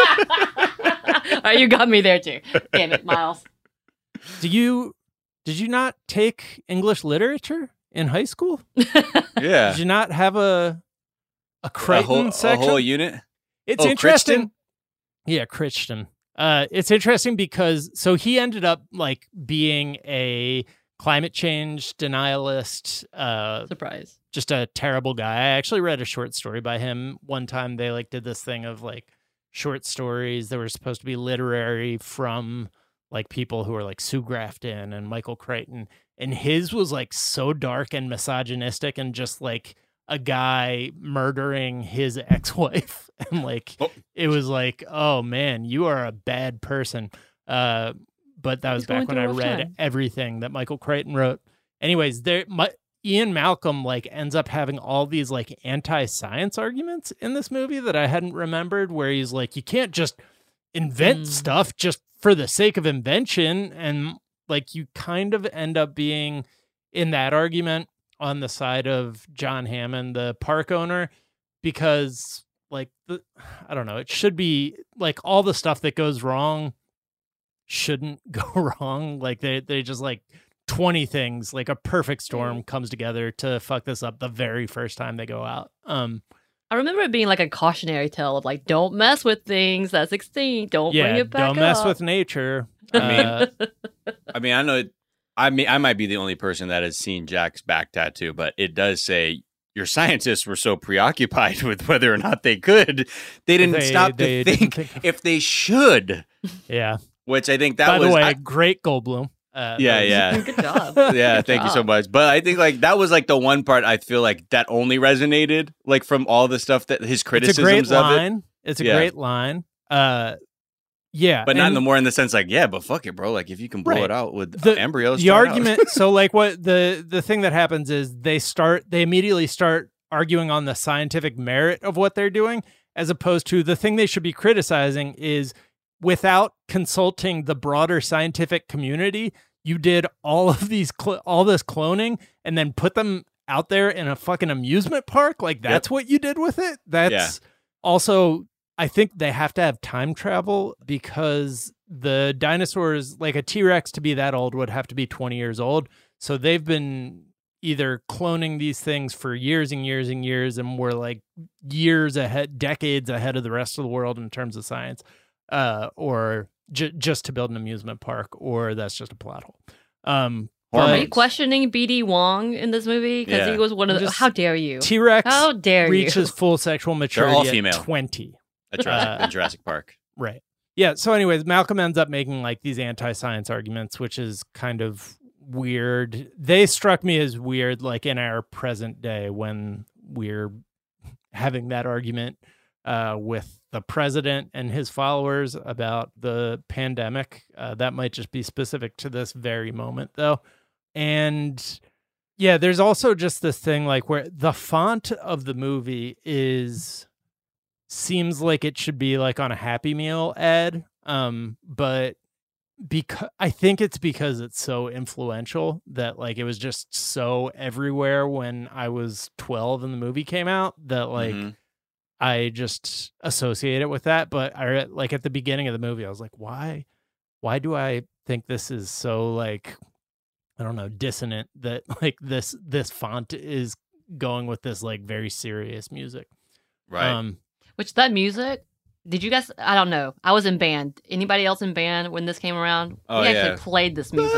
Oh, you got me there too. Damn it, Miles. Do you did you not take English literature in high school? Yeah. Did you not have a a A Crichton whole, a section? whole unit? It's Oh, interesting. Crichton? Yeah, Crichton. Uh, it's interesting because so he ended up like being a climate change denialist. Uh, Surprise. just a terrible guy. I actually read a short story by him one time. They like did this thing of like short stories that were supposed to be literary from like people who were like Sue Grafton and Michael Crichton, and his was like so dark and misogynistic and just like a guy murdering his ex-wife, and like Oh. it was like, oh man, you are a bad person. Uh, but that was He's going back when through I a rough read time. everything that Michael Crichton wrote. Anyways, there, my, Ian Malcolm like ends up having all these like anti-science arguments in this movie that I hadn't remembered, where he's like, you can't just invent Mm. stuff, just for the sake of invention. And like you kind of end up being in that argument on the side of John Hammond, the park owner, because like the, I don't know, it should be like all the stuff that goes wrong shouldn't go wrong. Like they, they just like twenty things, like a perfect storm comes together to fuck this up the very first time they go out. Um, I remember it being like a cautionary tale of like, don't mess with things that's extinct. Don't yeah, bring it back don't mess up. with nature. I mean, Uh, I mean, I know. I mean, I might be the only person that has seen Jack's back tattoo, but it does say your scientists were so preoccupied with whether or not they could, they didn't They- stop they to didn't think, think- if they should. yeah. Which I think that By was. the way, I- great Goldblum. Uh, yeah, that was- yeah. Good job. Yeah, Good thank you so job. much. But I think like that was like the one part I feel like that only resonated like from all the stuff that his It's a criticisms great of line. it. It's a Yeah. great line. Uh, yeah, But not in and the more in the sense like, yeah, but fuck it, bro. Like if you can blow Right. it out with the embryos. The try it out. argument. So like what the the thing that happens is they start they immediately start arguing on the scientific merit of what they're doing, as opposed to the thing they should be criticizing is without consulting the broader scientific community, you did all of these cl- all this cloning and then put them out there in a fucking amusement park. Like that's Yep. what you did with it. That's Yeah. also, I think they have to have time travel because the dinosaurs, like a T-Rex to be that old would have to be twenty years old. So they've been either cloning these things for years and years and years, and we're like years ahead, decades ahead of the rest of the world in terms of science, uh, or j- just to build an amusement park, or that's just a plot hole. Um, Are but you questioning B D Wong in this movie? Because Yeah. he was one of the. Just- How dare you? T-Rex How dare reaches you? full sexual maturity all at female. twenty. At Jurassic, Uh, in Jurassic Park. Right. Yeah. So, anyways, Malcolm ends up making like these anti-science arguments, which is kind of weird. They struck me as weird, like in our present day when we're having that argument uh, with the president and his followers about the pandemic. Uh, that might just be specific to this very moment, though. And yeah, there's also just this thing like where the font of the movie is seems like it should be like on a Happy Meal ad. Um, but because I think it's because it's so influential that like it was just so everywhere when I was twelve and the movie came out that like Mhm. I just associate it with that. But I like at the beginning of the movie, I was like, why, why do I think this is so like, I don't know, dissonant that like this, this font is going with this like very serious music. Right. Um, Which that music, did you guys? I don't know. I was in band. Anybody else in band when this came around? Oh, we actually yeah. played this music.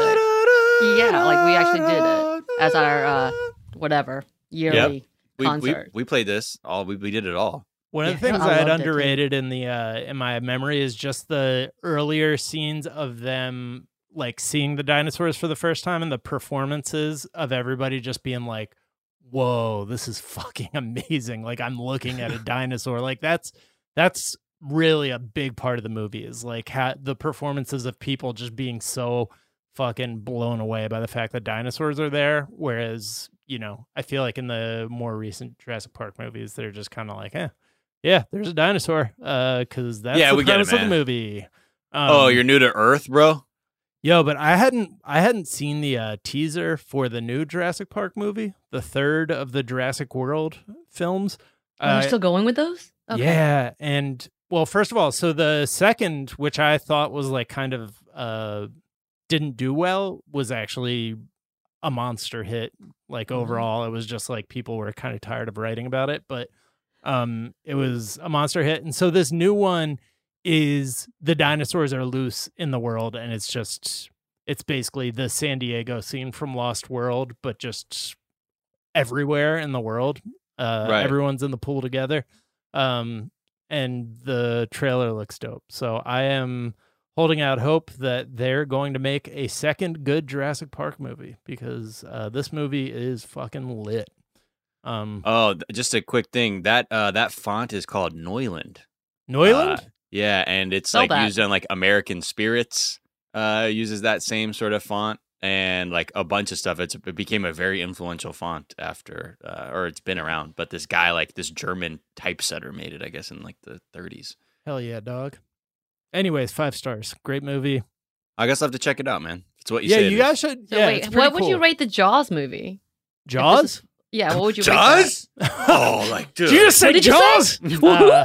Yeah, like we actually did it as our uh, whatever yearly We, we concert. we played this all. We, we did it all. One of the Yeah, things I I had loved it, too. underrated in the uh, in my memory is just the earlier scenes of them like seeing the dinosaurs for the first time and the performances of everybody just being like, "Whoa, this is fucking amazing!" Like I'm looking at a dinosaur. Like that's that's really a big part of the movie is like ha- the performances of people just being so fucking blown away by the fact that dinosaurs are there. Whereas you know, I feel like in the more recent Jurassic Park movies, they're just kind of like, eh. Yeah, there's a dinosaur. Uh, because that's Yeah, the we get it, premise of the man. movie. Um, oh, you're new to Earth, bro? yo, but I hadn't I hadn't seen the uh, teaser for the new Jurassic Park movie, the third of the Jurassic World films. Oh, they're Uh, still going with those? Okay. Yeah, and well, first of all, so the second, which I thought was like kind of uh didn't do well, was actually a monster hit. Like Mm-hmm. overall, it was just like people were kind of tired of writing about it, but um it was a monster hit. And so this new one is the dinosaurs are loose in the world, and it's just it's basically the San Diego scene from Lost World, but just everywhere in the world. Uh Right. Everyone's in the pool together. Um and the trailer looks dope. So I am holding out hope that they're going to make a second good Jurassic Park movie because uh, this movie is fucking lit. Um, Oh, th- just a quick thing. That uh, that font is called Neuland. Neuland? Uh, yeah, and it's Spell like that. used on like American Spirits. Uh, uses that same sort of font and like a bunch of stuff. It's it became a very influential font after, uh, or it's been around. But this guy, like this German typesetter, made it. I guess in like the thirties. Hell yeah, dog. Anyways, five stars. Great movie. I guess I'll have to check it out, man. It's what you yeah, say. you guys should. So yeah, wait, it's pretty what would cool. you rate the Jaws movie? Jaws? Is, yeah, what would you Jaws? rate that? Oh, like, dude. Did you just say What did you Jaws? say? Uh,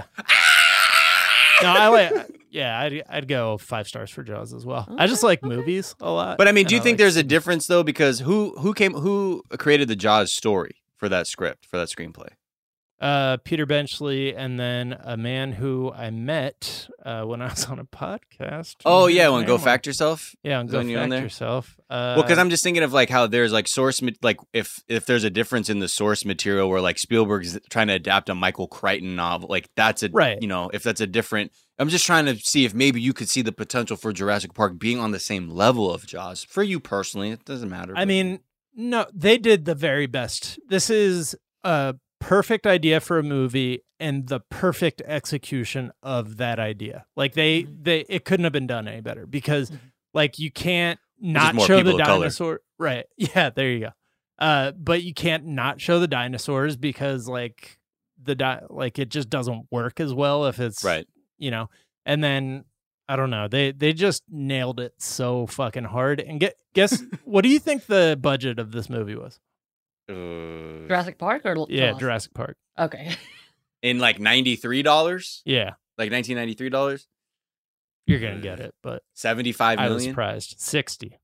no, I like. Yeah, I'd, I'd go five stars for Jaws as well. I just like movies a lot. But I mean, do you and think like there's a difference though? Because who who came who created the Jaws story for that script for that screenplay? Uh, Peter Benchley, and then a man who I met uh, when I was on a podcast. Oh yeah, when Name Go was- Fact Yourself. Yeah, on Is Go when you're on Fact there? Yourself. Uh, Well, because I'm just thinking of like how there's like source ma- like if if there's a difference in the source material where like Spielberg's trying to adapt a Michael Crichton novel, like that's a Right. you know if that's a different. I'm just trying to see if maybe you could see the potential for Jurassic Park being on the same level of Jaws for you personally. It doesn't matter. I but- mean, no, they did the very best. This is a perfect idea for a movie and the perfect execution of that idea. Like they, they, it couldn't have been done any better because, like, you can't not more show people the of color. dinosaur. Right? Yeah, there you go. Uh, but you can't not show the dinosaurs because, like, the di- like it just doesn't work as well if it's right. You know, and then I don't know. They they just nailed it so fucking hard. And get guess what do you think the budget of this movie was? Uh, Jurassic Park or Jaws? Yeah, Jurassic Park. Okay. in like ninety-three dollars. Yeah, Like nineteen ninety-three dollars. you're gonna get it, but seventy-five I million. was surprised. Sixty.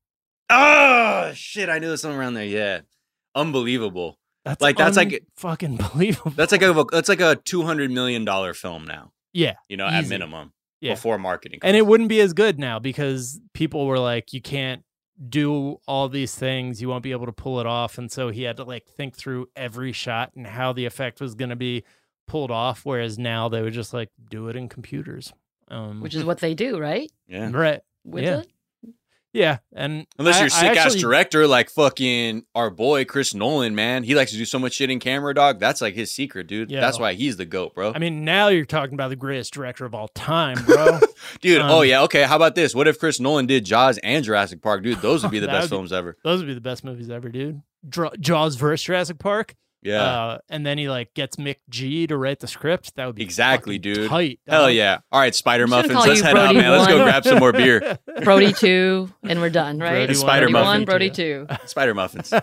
Oh shit! I knew there was something around there. Yeah, unbelievable. That's like that's like fucking believable. that's like a that's like a two hundred million dollar film now. Yeah, You know, at easy. minimum Yeah. before marketing. And it wouldn't be as good now because people were like, you can't do all these things. You won't be able to pull it off. And so he had to like think through every shot and how the effect was going to be pulled off. Whereas now they would just like do it in computers. Um, Which is what they do, right? Yeah. right. With yeah. it? Yeah. And Unless I- you're I sick ass actually- director like fucking our boy Chris Nolan, man. He likes to do so much shit in camera, dog. That's like his secret, dude. Yeah. That's why he's the GOAT, bro. I mean, now you're talking about the greatest director of all time, bro. Dude, Um, oh yeah, okay. How about this? What if Chris Nolan did Jaws and Jurassic Park? Dude, those would be the That best would be- films ever. Those would be the best movies ever, dude. Dra- Jaws versus Jurassic Park. Yeah. Uh, and then he like gets Mick G to write the script. That would be Exactly, fucking dude. tight. Hell dog. yeah. All right, Spider I'm just Muffins. gonna call Let's you head out, Brody man. Let's go one. grab some more beer. Brody two, and we're done, right? Brody Spider Brody Muffin. one, Brody two. Spider Muffins.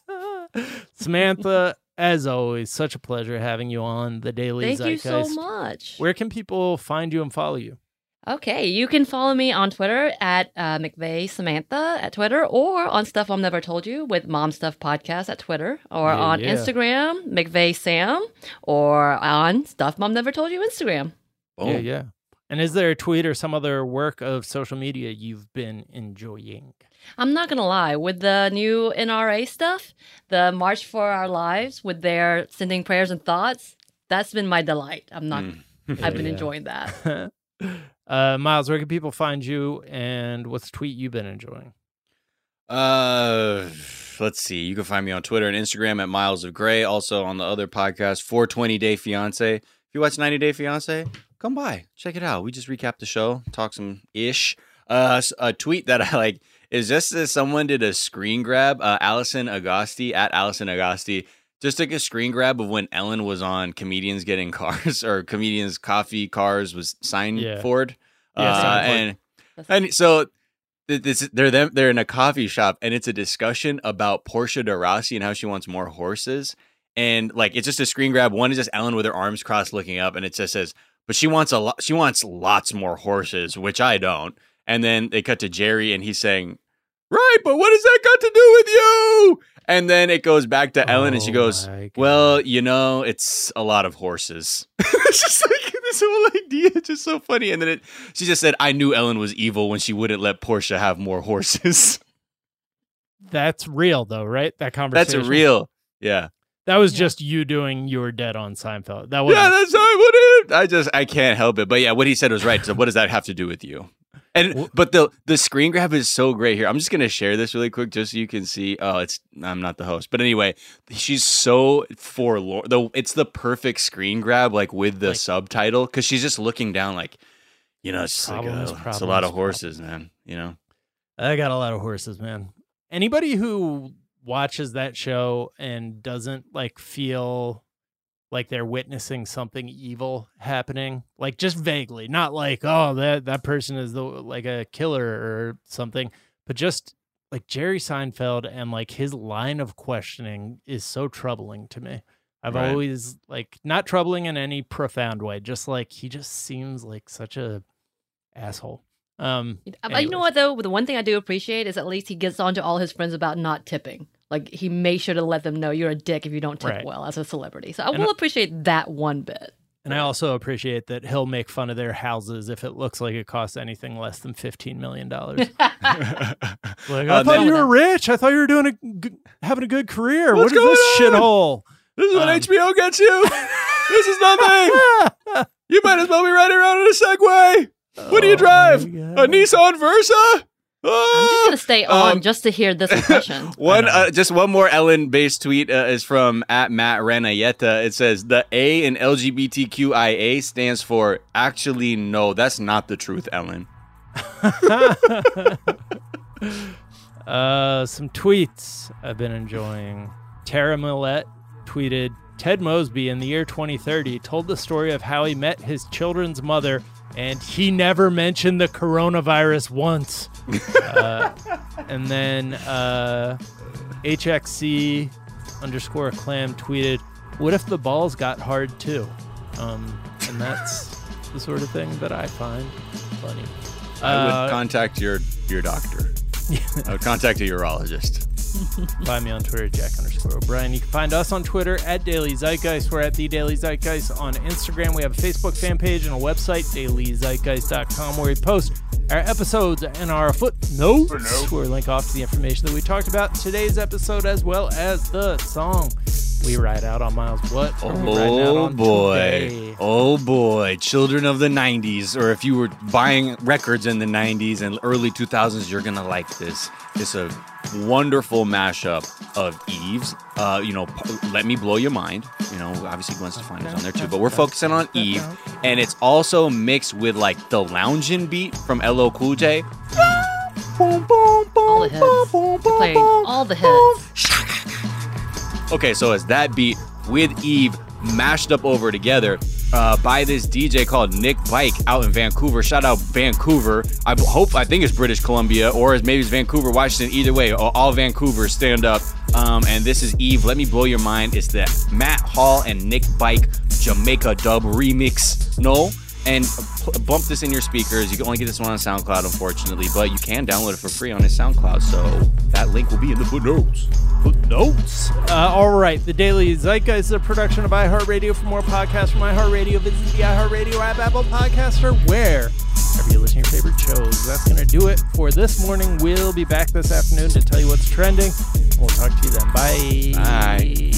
Samantha, as always, such a pleasure having you on the Daily Thank you Zeitgeist. so much. Where can people find you and follow you? Okay, you can follow me on Twitter at uh, McVeigh Samantha at Twitter, or on Stuff Mom Never Told You with Mom Stuff Podcast at Twitter, or Yeah, on yeah. Instagram, McVeigh Sam, or on Stuff Mom Never Told You Instagram. Boom. Yeah, yeah. And is there a tweet or some other work of social media you've been enjoying? I'm not gonna lie, with the new N R A stuff, the March for Our Lives, with their sending prayers and thoughts, that's been my delight. I'm not. Mm. I've been Yeah. enjoying that. uh, Miles, where can people find you, and what's the tweet you've been enjoying? Uh, let's see. You can find me on Twitter and Instagram at Miles of Gray. Also on the other podcast, four twenty Day Fiance. If you watch ninety Day Fiance, come by, check it out. We just recap the show, talk some ish. Uh, s- a tweet that I like is just as someone did a screen grab. Uh, Allison Agosti at Allison Agosti just took a screen grab of when Ellen was on Comedians Getting Cars or Comedians Coffee Cars was signed Yeah. Ford. Yeah, uh, signed and and so. th- This, they're them. They're in a coffee shop, and it's a discussion about Portia de Rossi and how she wants more horses. And like, it's just a screen grab. One is just Ellen with her arms crossed, looking up, and it just says, "But she wants a lot. She wants lots more horses, which I don't." And then they cut to Jerry, and he's saying, "Right, but what does that got to do with you?" And then it goes back to Ellen, and she Oh goes, my God. "Well, you know, it's a lot of horses." It's just like this whole idea, it's just so funny. And then it, she just said, "I knew Ellen was evil when she wouldn't let Portia have more horses." That's real, though, right? That That's conversation. a real, yeah, That was just you doing "You Were Dead" on Seinfeld. That was yeah. That's how I would have. I just, I can't help it. But yeah, what he said was right. So what does that have to do with you? And but the the screen grab is so great here. I'm just gonna share this really quick just so you can see. Oh, it's I'm not the host, but anyway, she's so forlorn. Though it's the perfect screen grab, like with the Like- subtitle, because she's just looking down, like, you know, it's just like Problems, uh, it's a problems, lot of horses, man. You know, I got a lot of horses, man. Anybody who watches that show and doesn't like feel like they're witnessing something evil happening, like just vaguely, not like, oh, that, that person is the like a killer or something, but just like Jerry Seinfeld and like his line of questioning is so troubling to me. I've Right. always like not troubling in any profound way, just like he just seems like such a asshole. Um, But you know what, though? The one thing I do appreciate is at least he gets on to all his friends about not tipping. Like, he made sure to let them know you're a dick if you don't tip Right. well as a celebrity. So I And will I- appreciate that one bit. And I also appreciate that he'll make fun of their houses if it looks like it costs anything less than fifteen million dollars. Like, I Uh, thought then- you were rich. I thought you were doing a g- having a good career. What's What is this going on? shithole? This is what Um, H B O gets you. This is nothing. You might as well be riding around in a Segway. What do you drive? A Nissan Versa? I'm just going to stay on Um, just to hear this impression. One, uh, just one more Ellen-based tweet uh, is from at Matt Renayeta. It says the A in L G B T Q I A stands for actually no. That's not the truth, Ellen. Uh, some tweets I've been enjoying. Tara Millette tweeted, Ted Mosby in the year twenty thirty told the story of how he met his children's mother and he never mentioned the coronavirus once. uh, and then uh, H X C underscore clam tweeted, what if the balls got hard too? Um, and that's the sort of thing that I find funny. I would Uh, contact your your doctor. I would contact a urologist. Find me on Twitter, Jack underscore O'Brien. You can find us on Twitter at Daily Zeitgeist. We're at The Daily Zeitgeist on Instagram. We have a Facebook fan page and a website, daily zeitgeist dot com, where we post our episodes and our footnotes, Footnote. where we link off to the information that we talked about in today's episode, as well as the song we ride out on. Miles, what are we riding out Oh on boy. today? Oh boy. Children of the nineties, or if you were buying records in the nineties and early two thousands, you're going to like this. It's a wonderful mashup of Eve's, uh, you know, p- Let Me Blow Your Mind. You know, obviously Gwen Stefani is on there too, but we're focusing on Eve. And it's also mixed with like the lounging beat from L L Cool J. All the hits. We're playing all the hits. Okay, so it's that beat with Eve mashed up over together uh, by this D J called Nick Bike out in Vancouver. Shout out Vancouver. I b- hope, I think it's British Columbia, or maybe it's Vancouver, Washington. Either way, all, all Vancouver, stand up. Um, and this is Eve, Let Me Blow Your Mind. It's the Matt Hall and Nick Bike Jamaica dub remix. No? And pl- bump this in your speakers. You can only get this one on SoundCloud, unfortunately, but you can download it for free on his SoundCloud. So that link will be in the footnotes. Footnotes. Uh, all right. The Daily Zeitgeist is a production of iHeartRadio. For more podcasts from iHeartRadio, visit the iHeartRadio app, Apple Podcasts, or wherever you listen to your favorite shows. That's going to do it for this morning. We'll be back this afternoon to tell you what's trending. We'll talk to you then. Bye. Bye.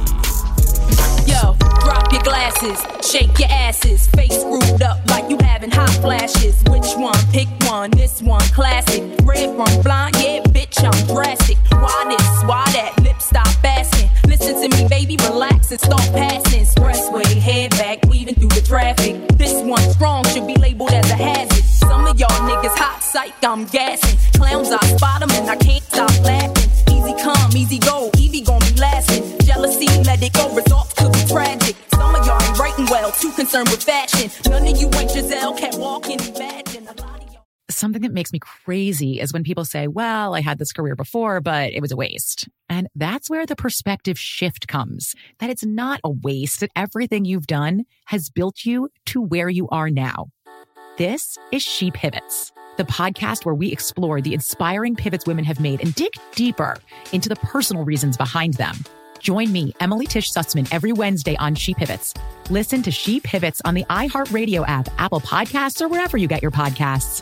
Yo, drop your glasses, shake your asses, face screwed up like you having hot flashes. Which one? Pick one, this one classic. Red from blind, yeah, bitch, I'm drastic. Why this, why that, lips stop asking. Listen to me, baby, relax and start passing. Expressway, head back, weaving through the traffic. This one strong, should be labeled as a hazard. Some of y'all niggas hot psych, I'm gassing. Clowns, I spot them and I can't stop laughing. Easy come, easy go, Evie gon' be lasting. Jealousy, let it go, results could be tragic. Some of y'all ain't writing well, too concerned with fashion. None of you ain't Giselle, can't walk and imagine. A lot of y'all. Something that makes me crazy is when people say, well, I had this career before, but it was a waste. And that's where the perspective shift comes, that it's not a waste, that everything you've done has built you to where you are now. This is She Pivots, the podcast where we explore the inspiring pivots women have made and dig deeper into the personal reasons behind them. Join me, Emily Tish Sussman, every Wednesday on She Pivots. Listen to She Pivots on the iHeartRadio app, Apple Podcasts, or wherever you get your podcasts.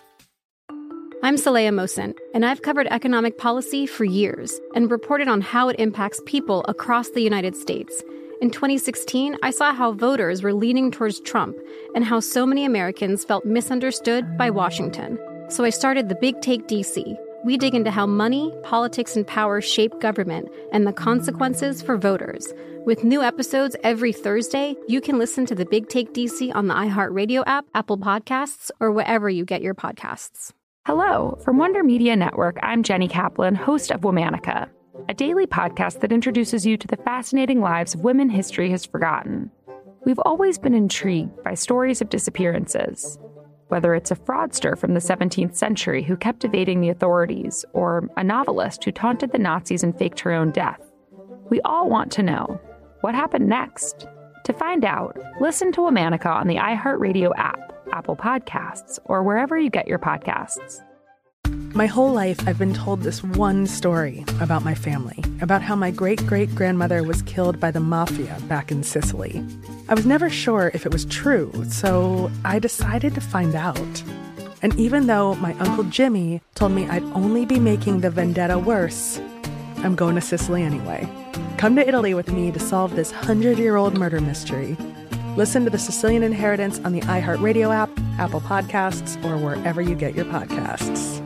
I'm Saleha Mohsin, and I've covered economic policy for years and reported on how it impacts people across the United States. In twenty sixteen, I saw how voters were leaning towards Trump and how so many Americans felt misunderstood by Washington. So I started The Big Take D C. We dig into how money, politics, and power shape government and the consequences for voters. With new episodes every Thursday, you can listen to The Big Take D C on the iHeartRadio app, Apple Podcasts, or wherever you get your podcasts. Hello. From Wonder Media Network, I'm Jenny Kaplan, host of Womanica. a daily podcast that introduces you to the fascinating lives of women history has forgotten. We've always been intrigued by stories of disappearances, whether it's a fraudster from the seventeenth century who kept evading the authorities, or a novelist who taunted the Nazis and faked her own death. We all want to know, what happened next? To find out, listen to Womanica on the iHeartRadio app, Apple Podcasts, or wherever you get your podcasts. My whole life, I've been told this one story about my family, about how my great-great-grandmother was killed by the mafia back in Sicily. I was never sure if it was true, so I decided to find out. And even though my Uncle Jimmy told me I'd only be making the vendetta worse, I'm going to Sicily anyway. Come to Italy with me to solve this hundred-year-old murder mystery. Listen to The Sicilian Inheritance on the iHeartRadio app, Apple Podcasts, or wherever you get your podcasts.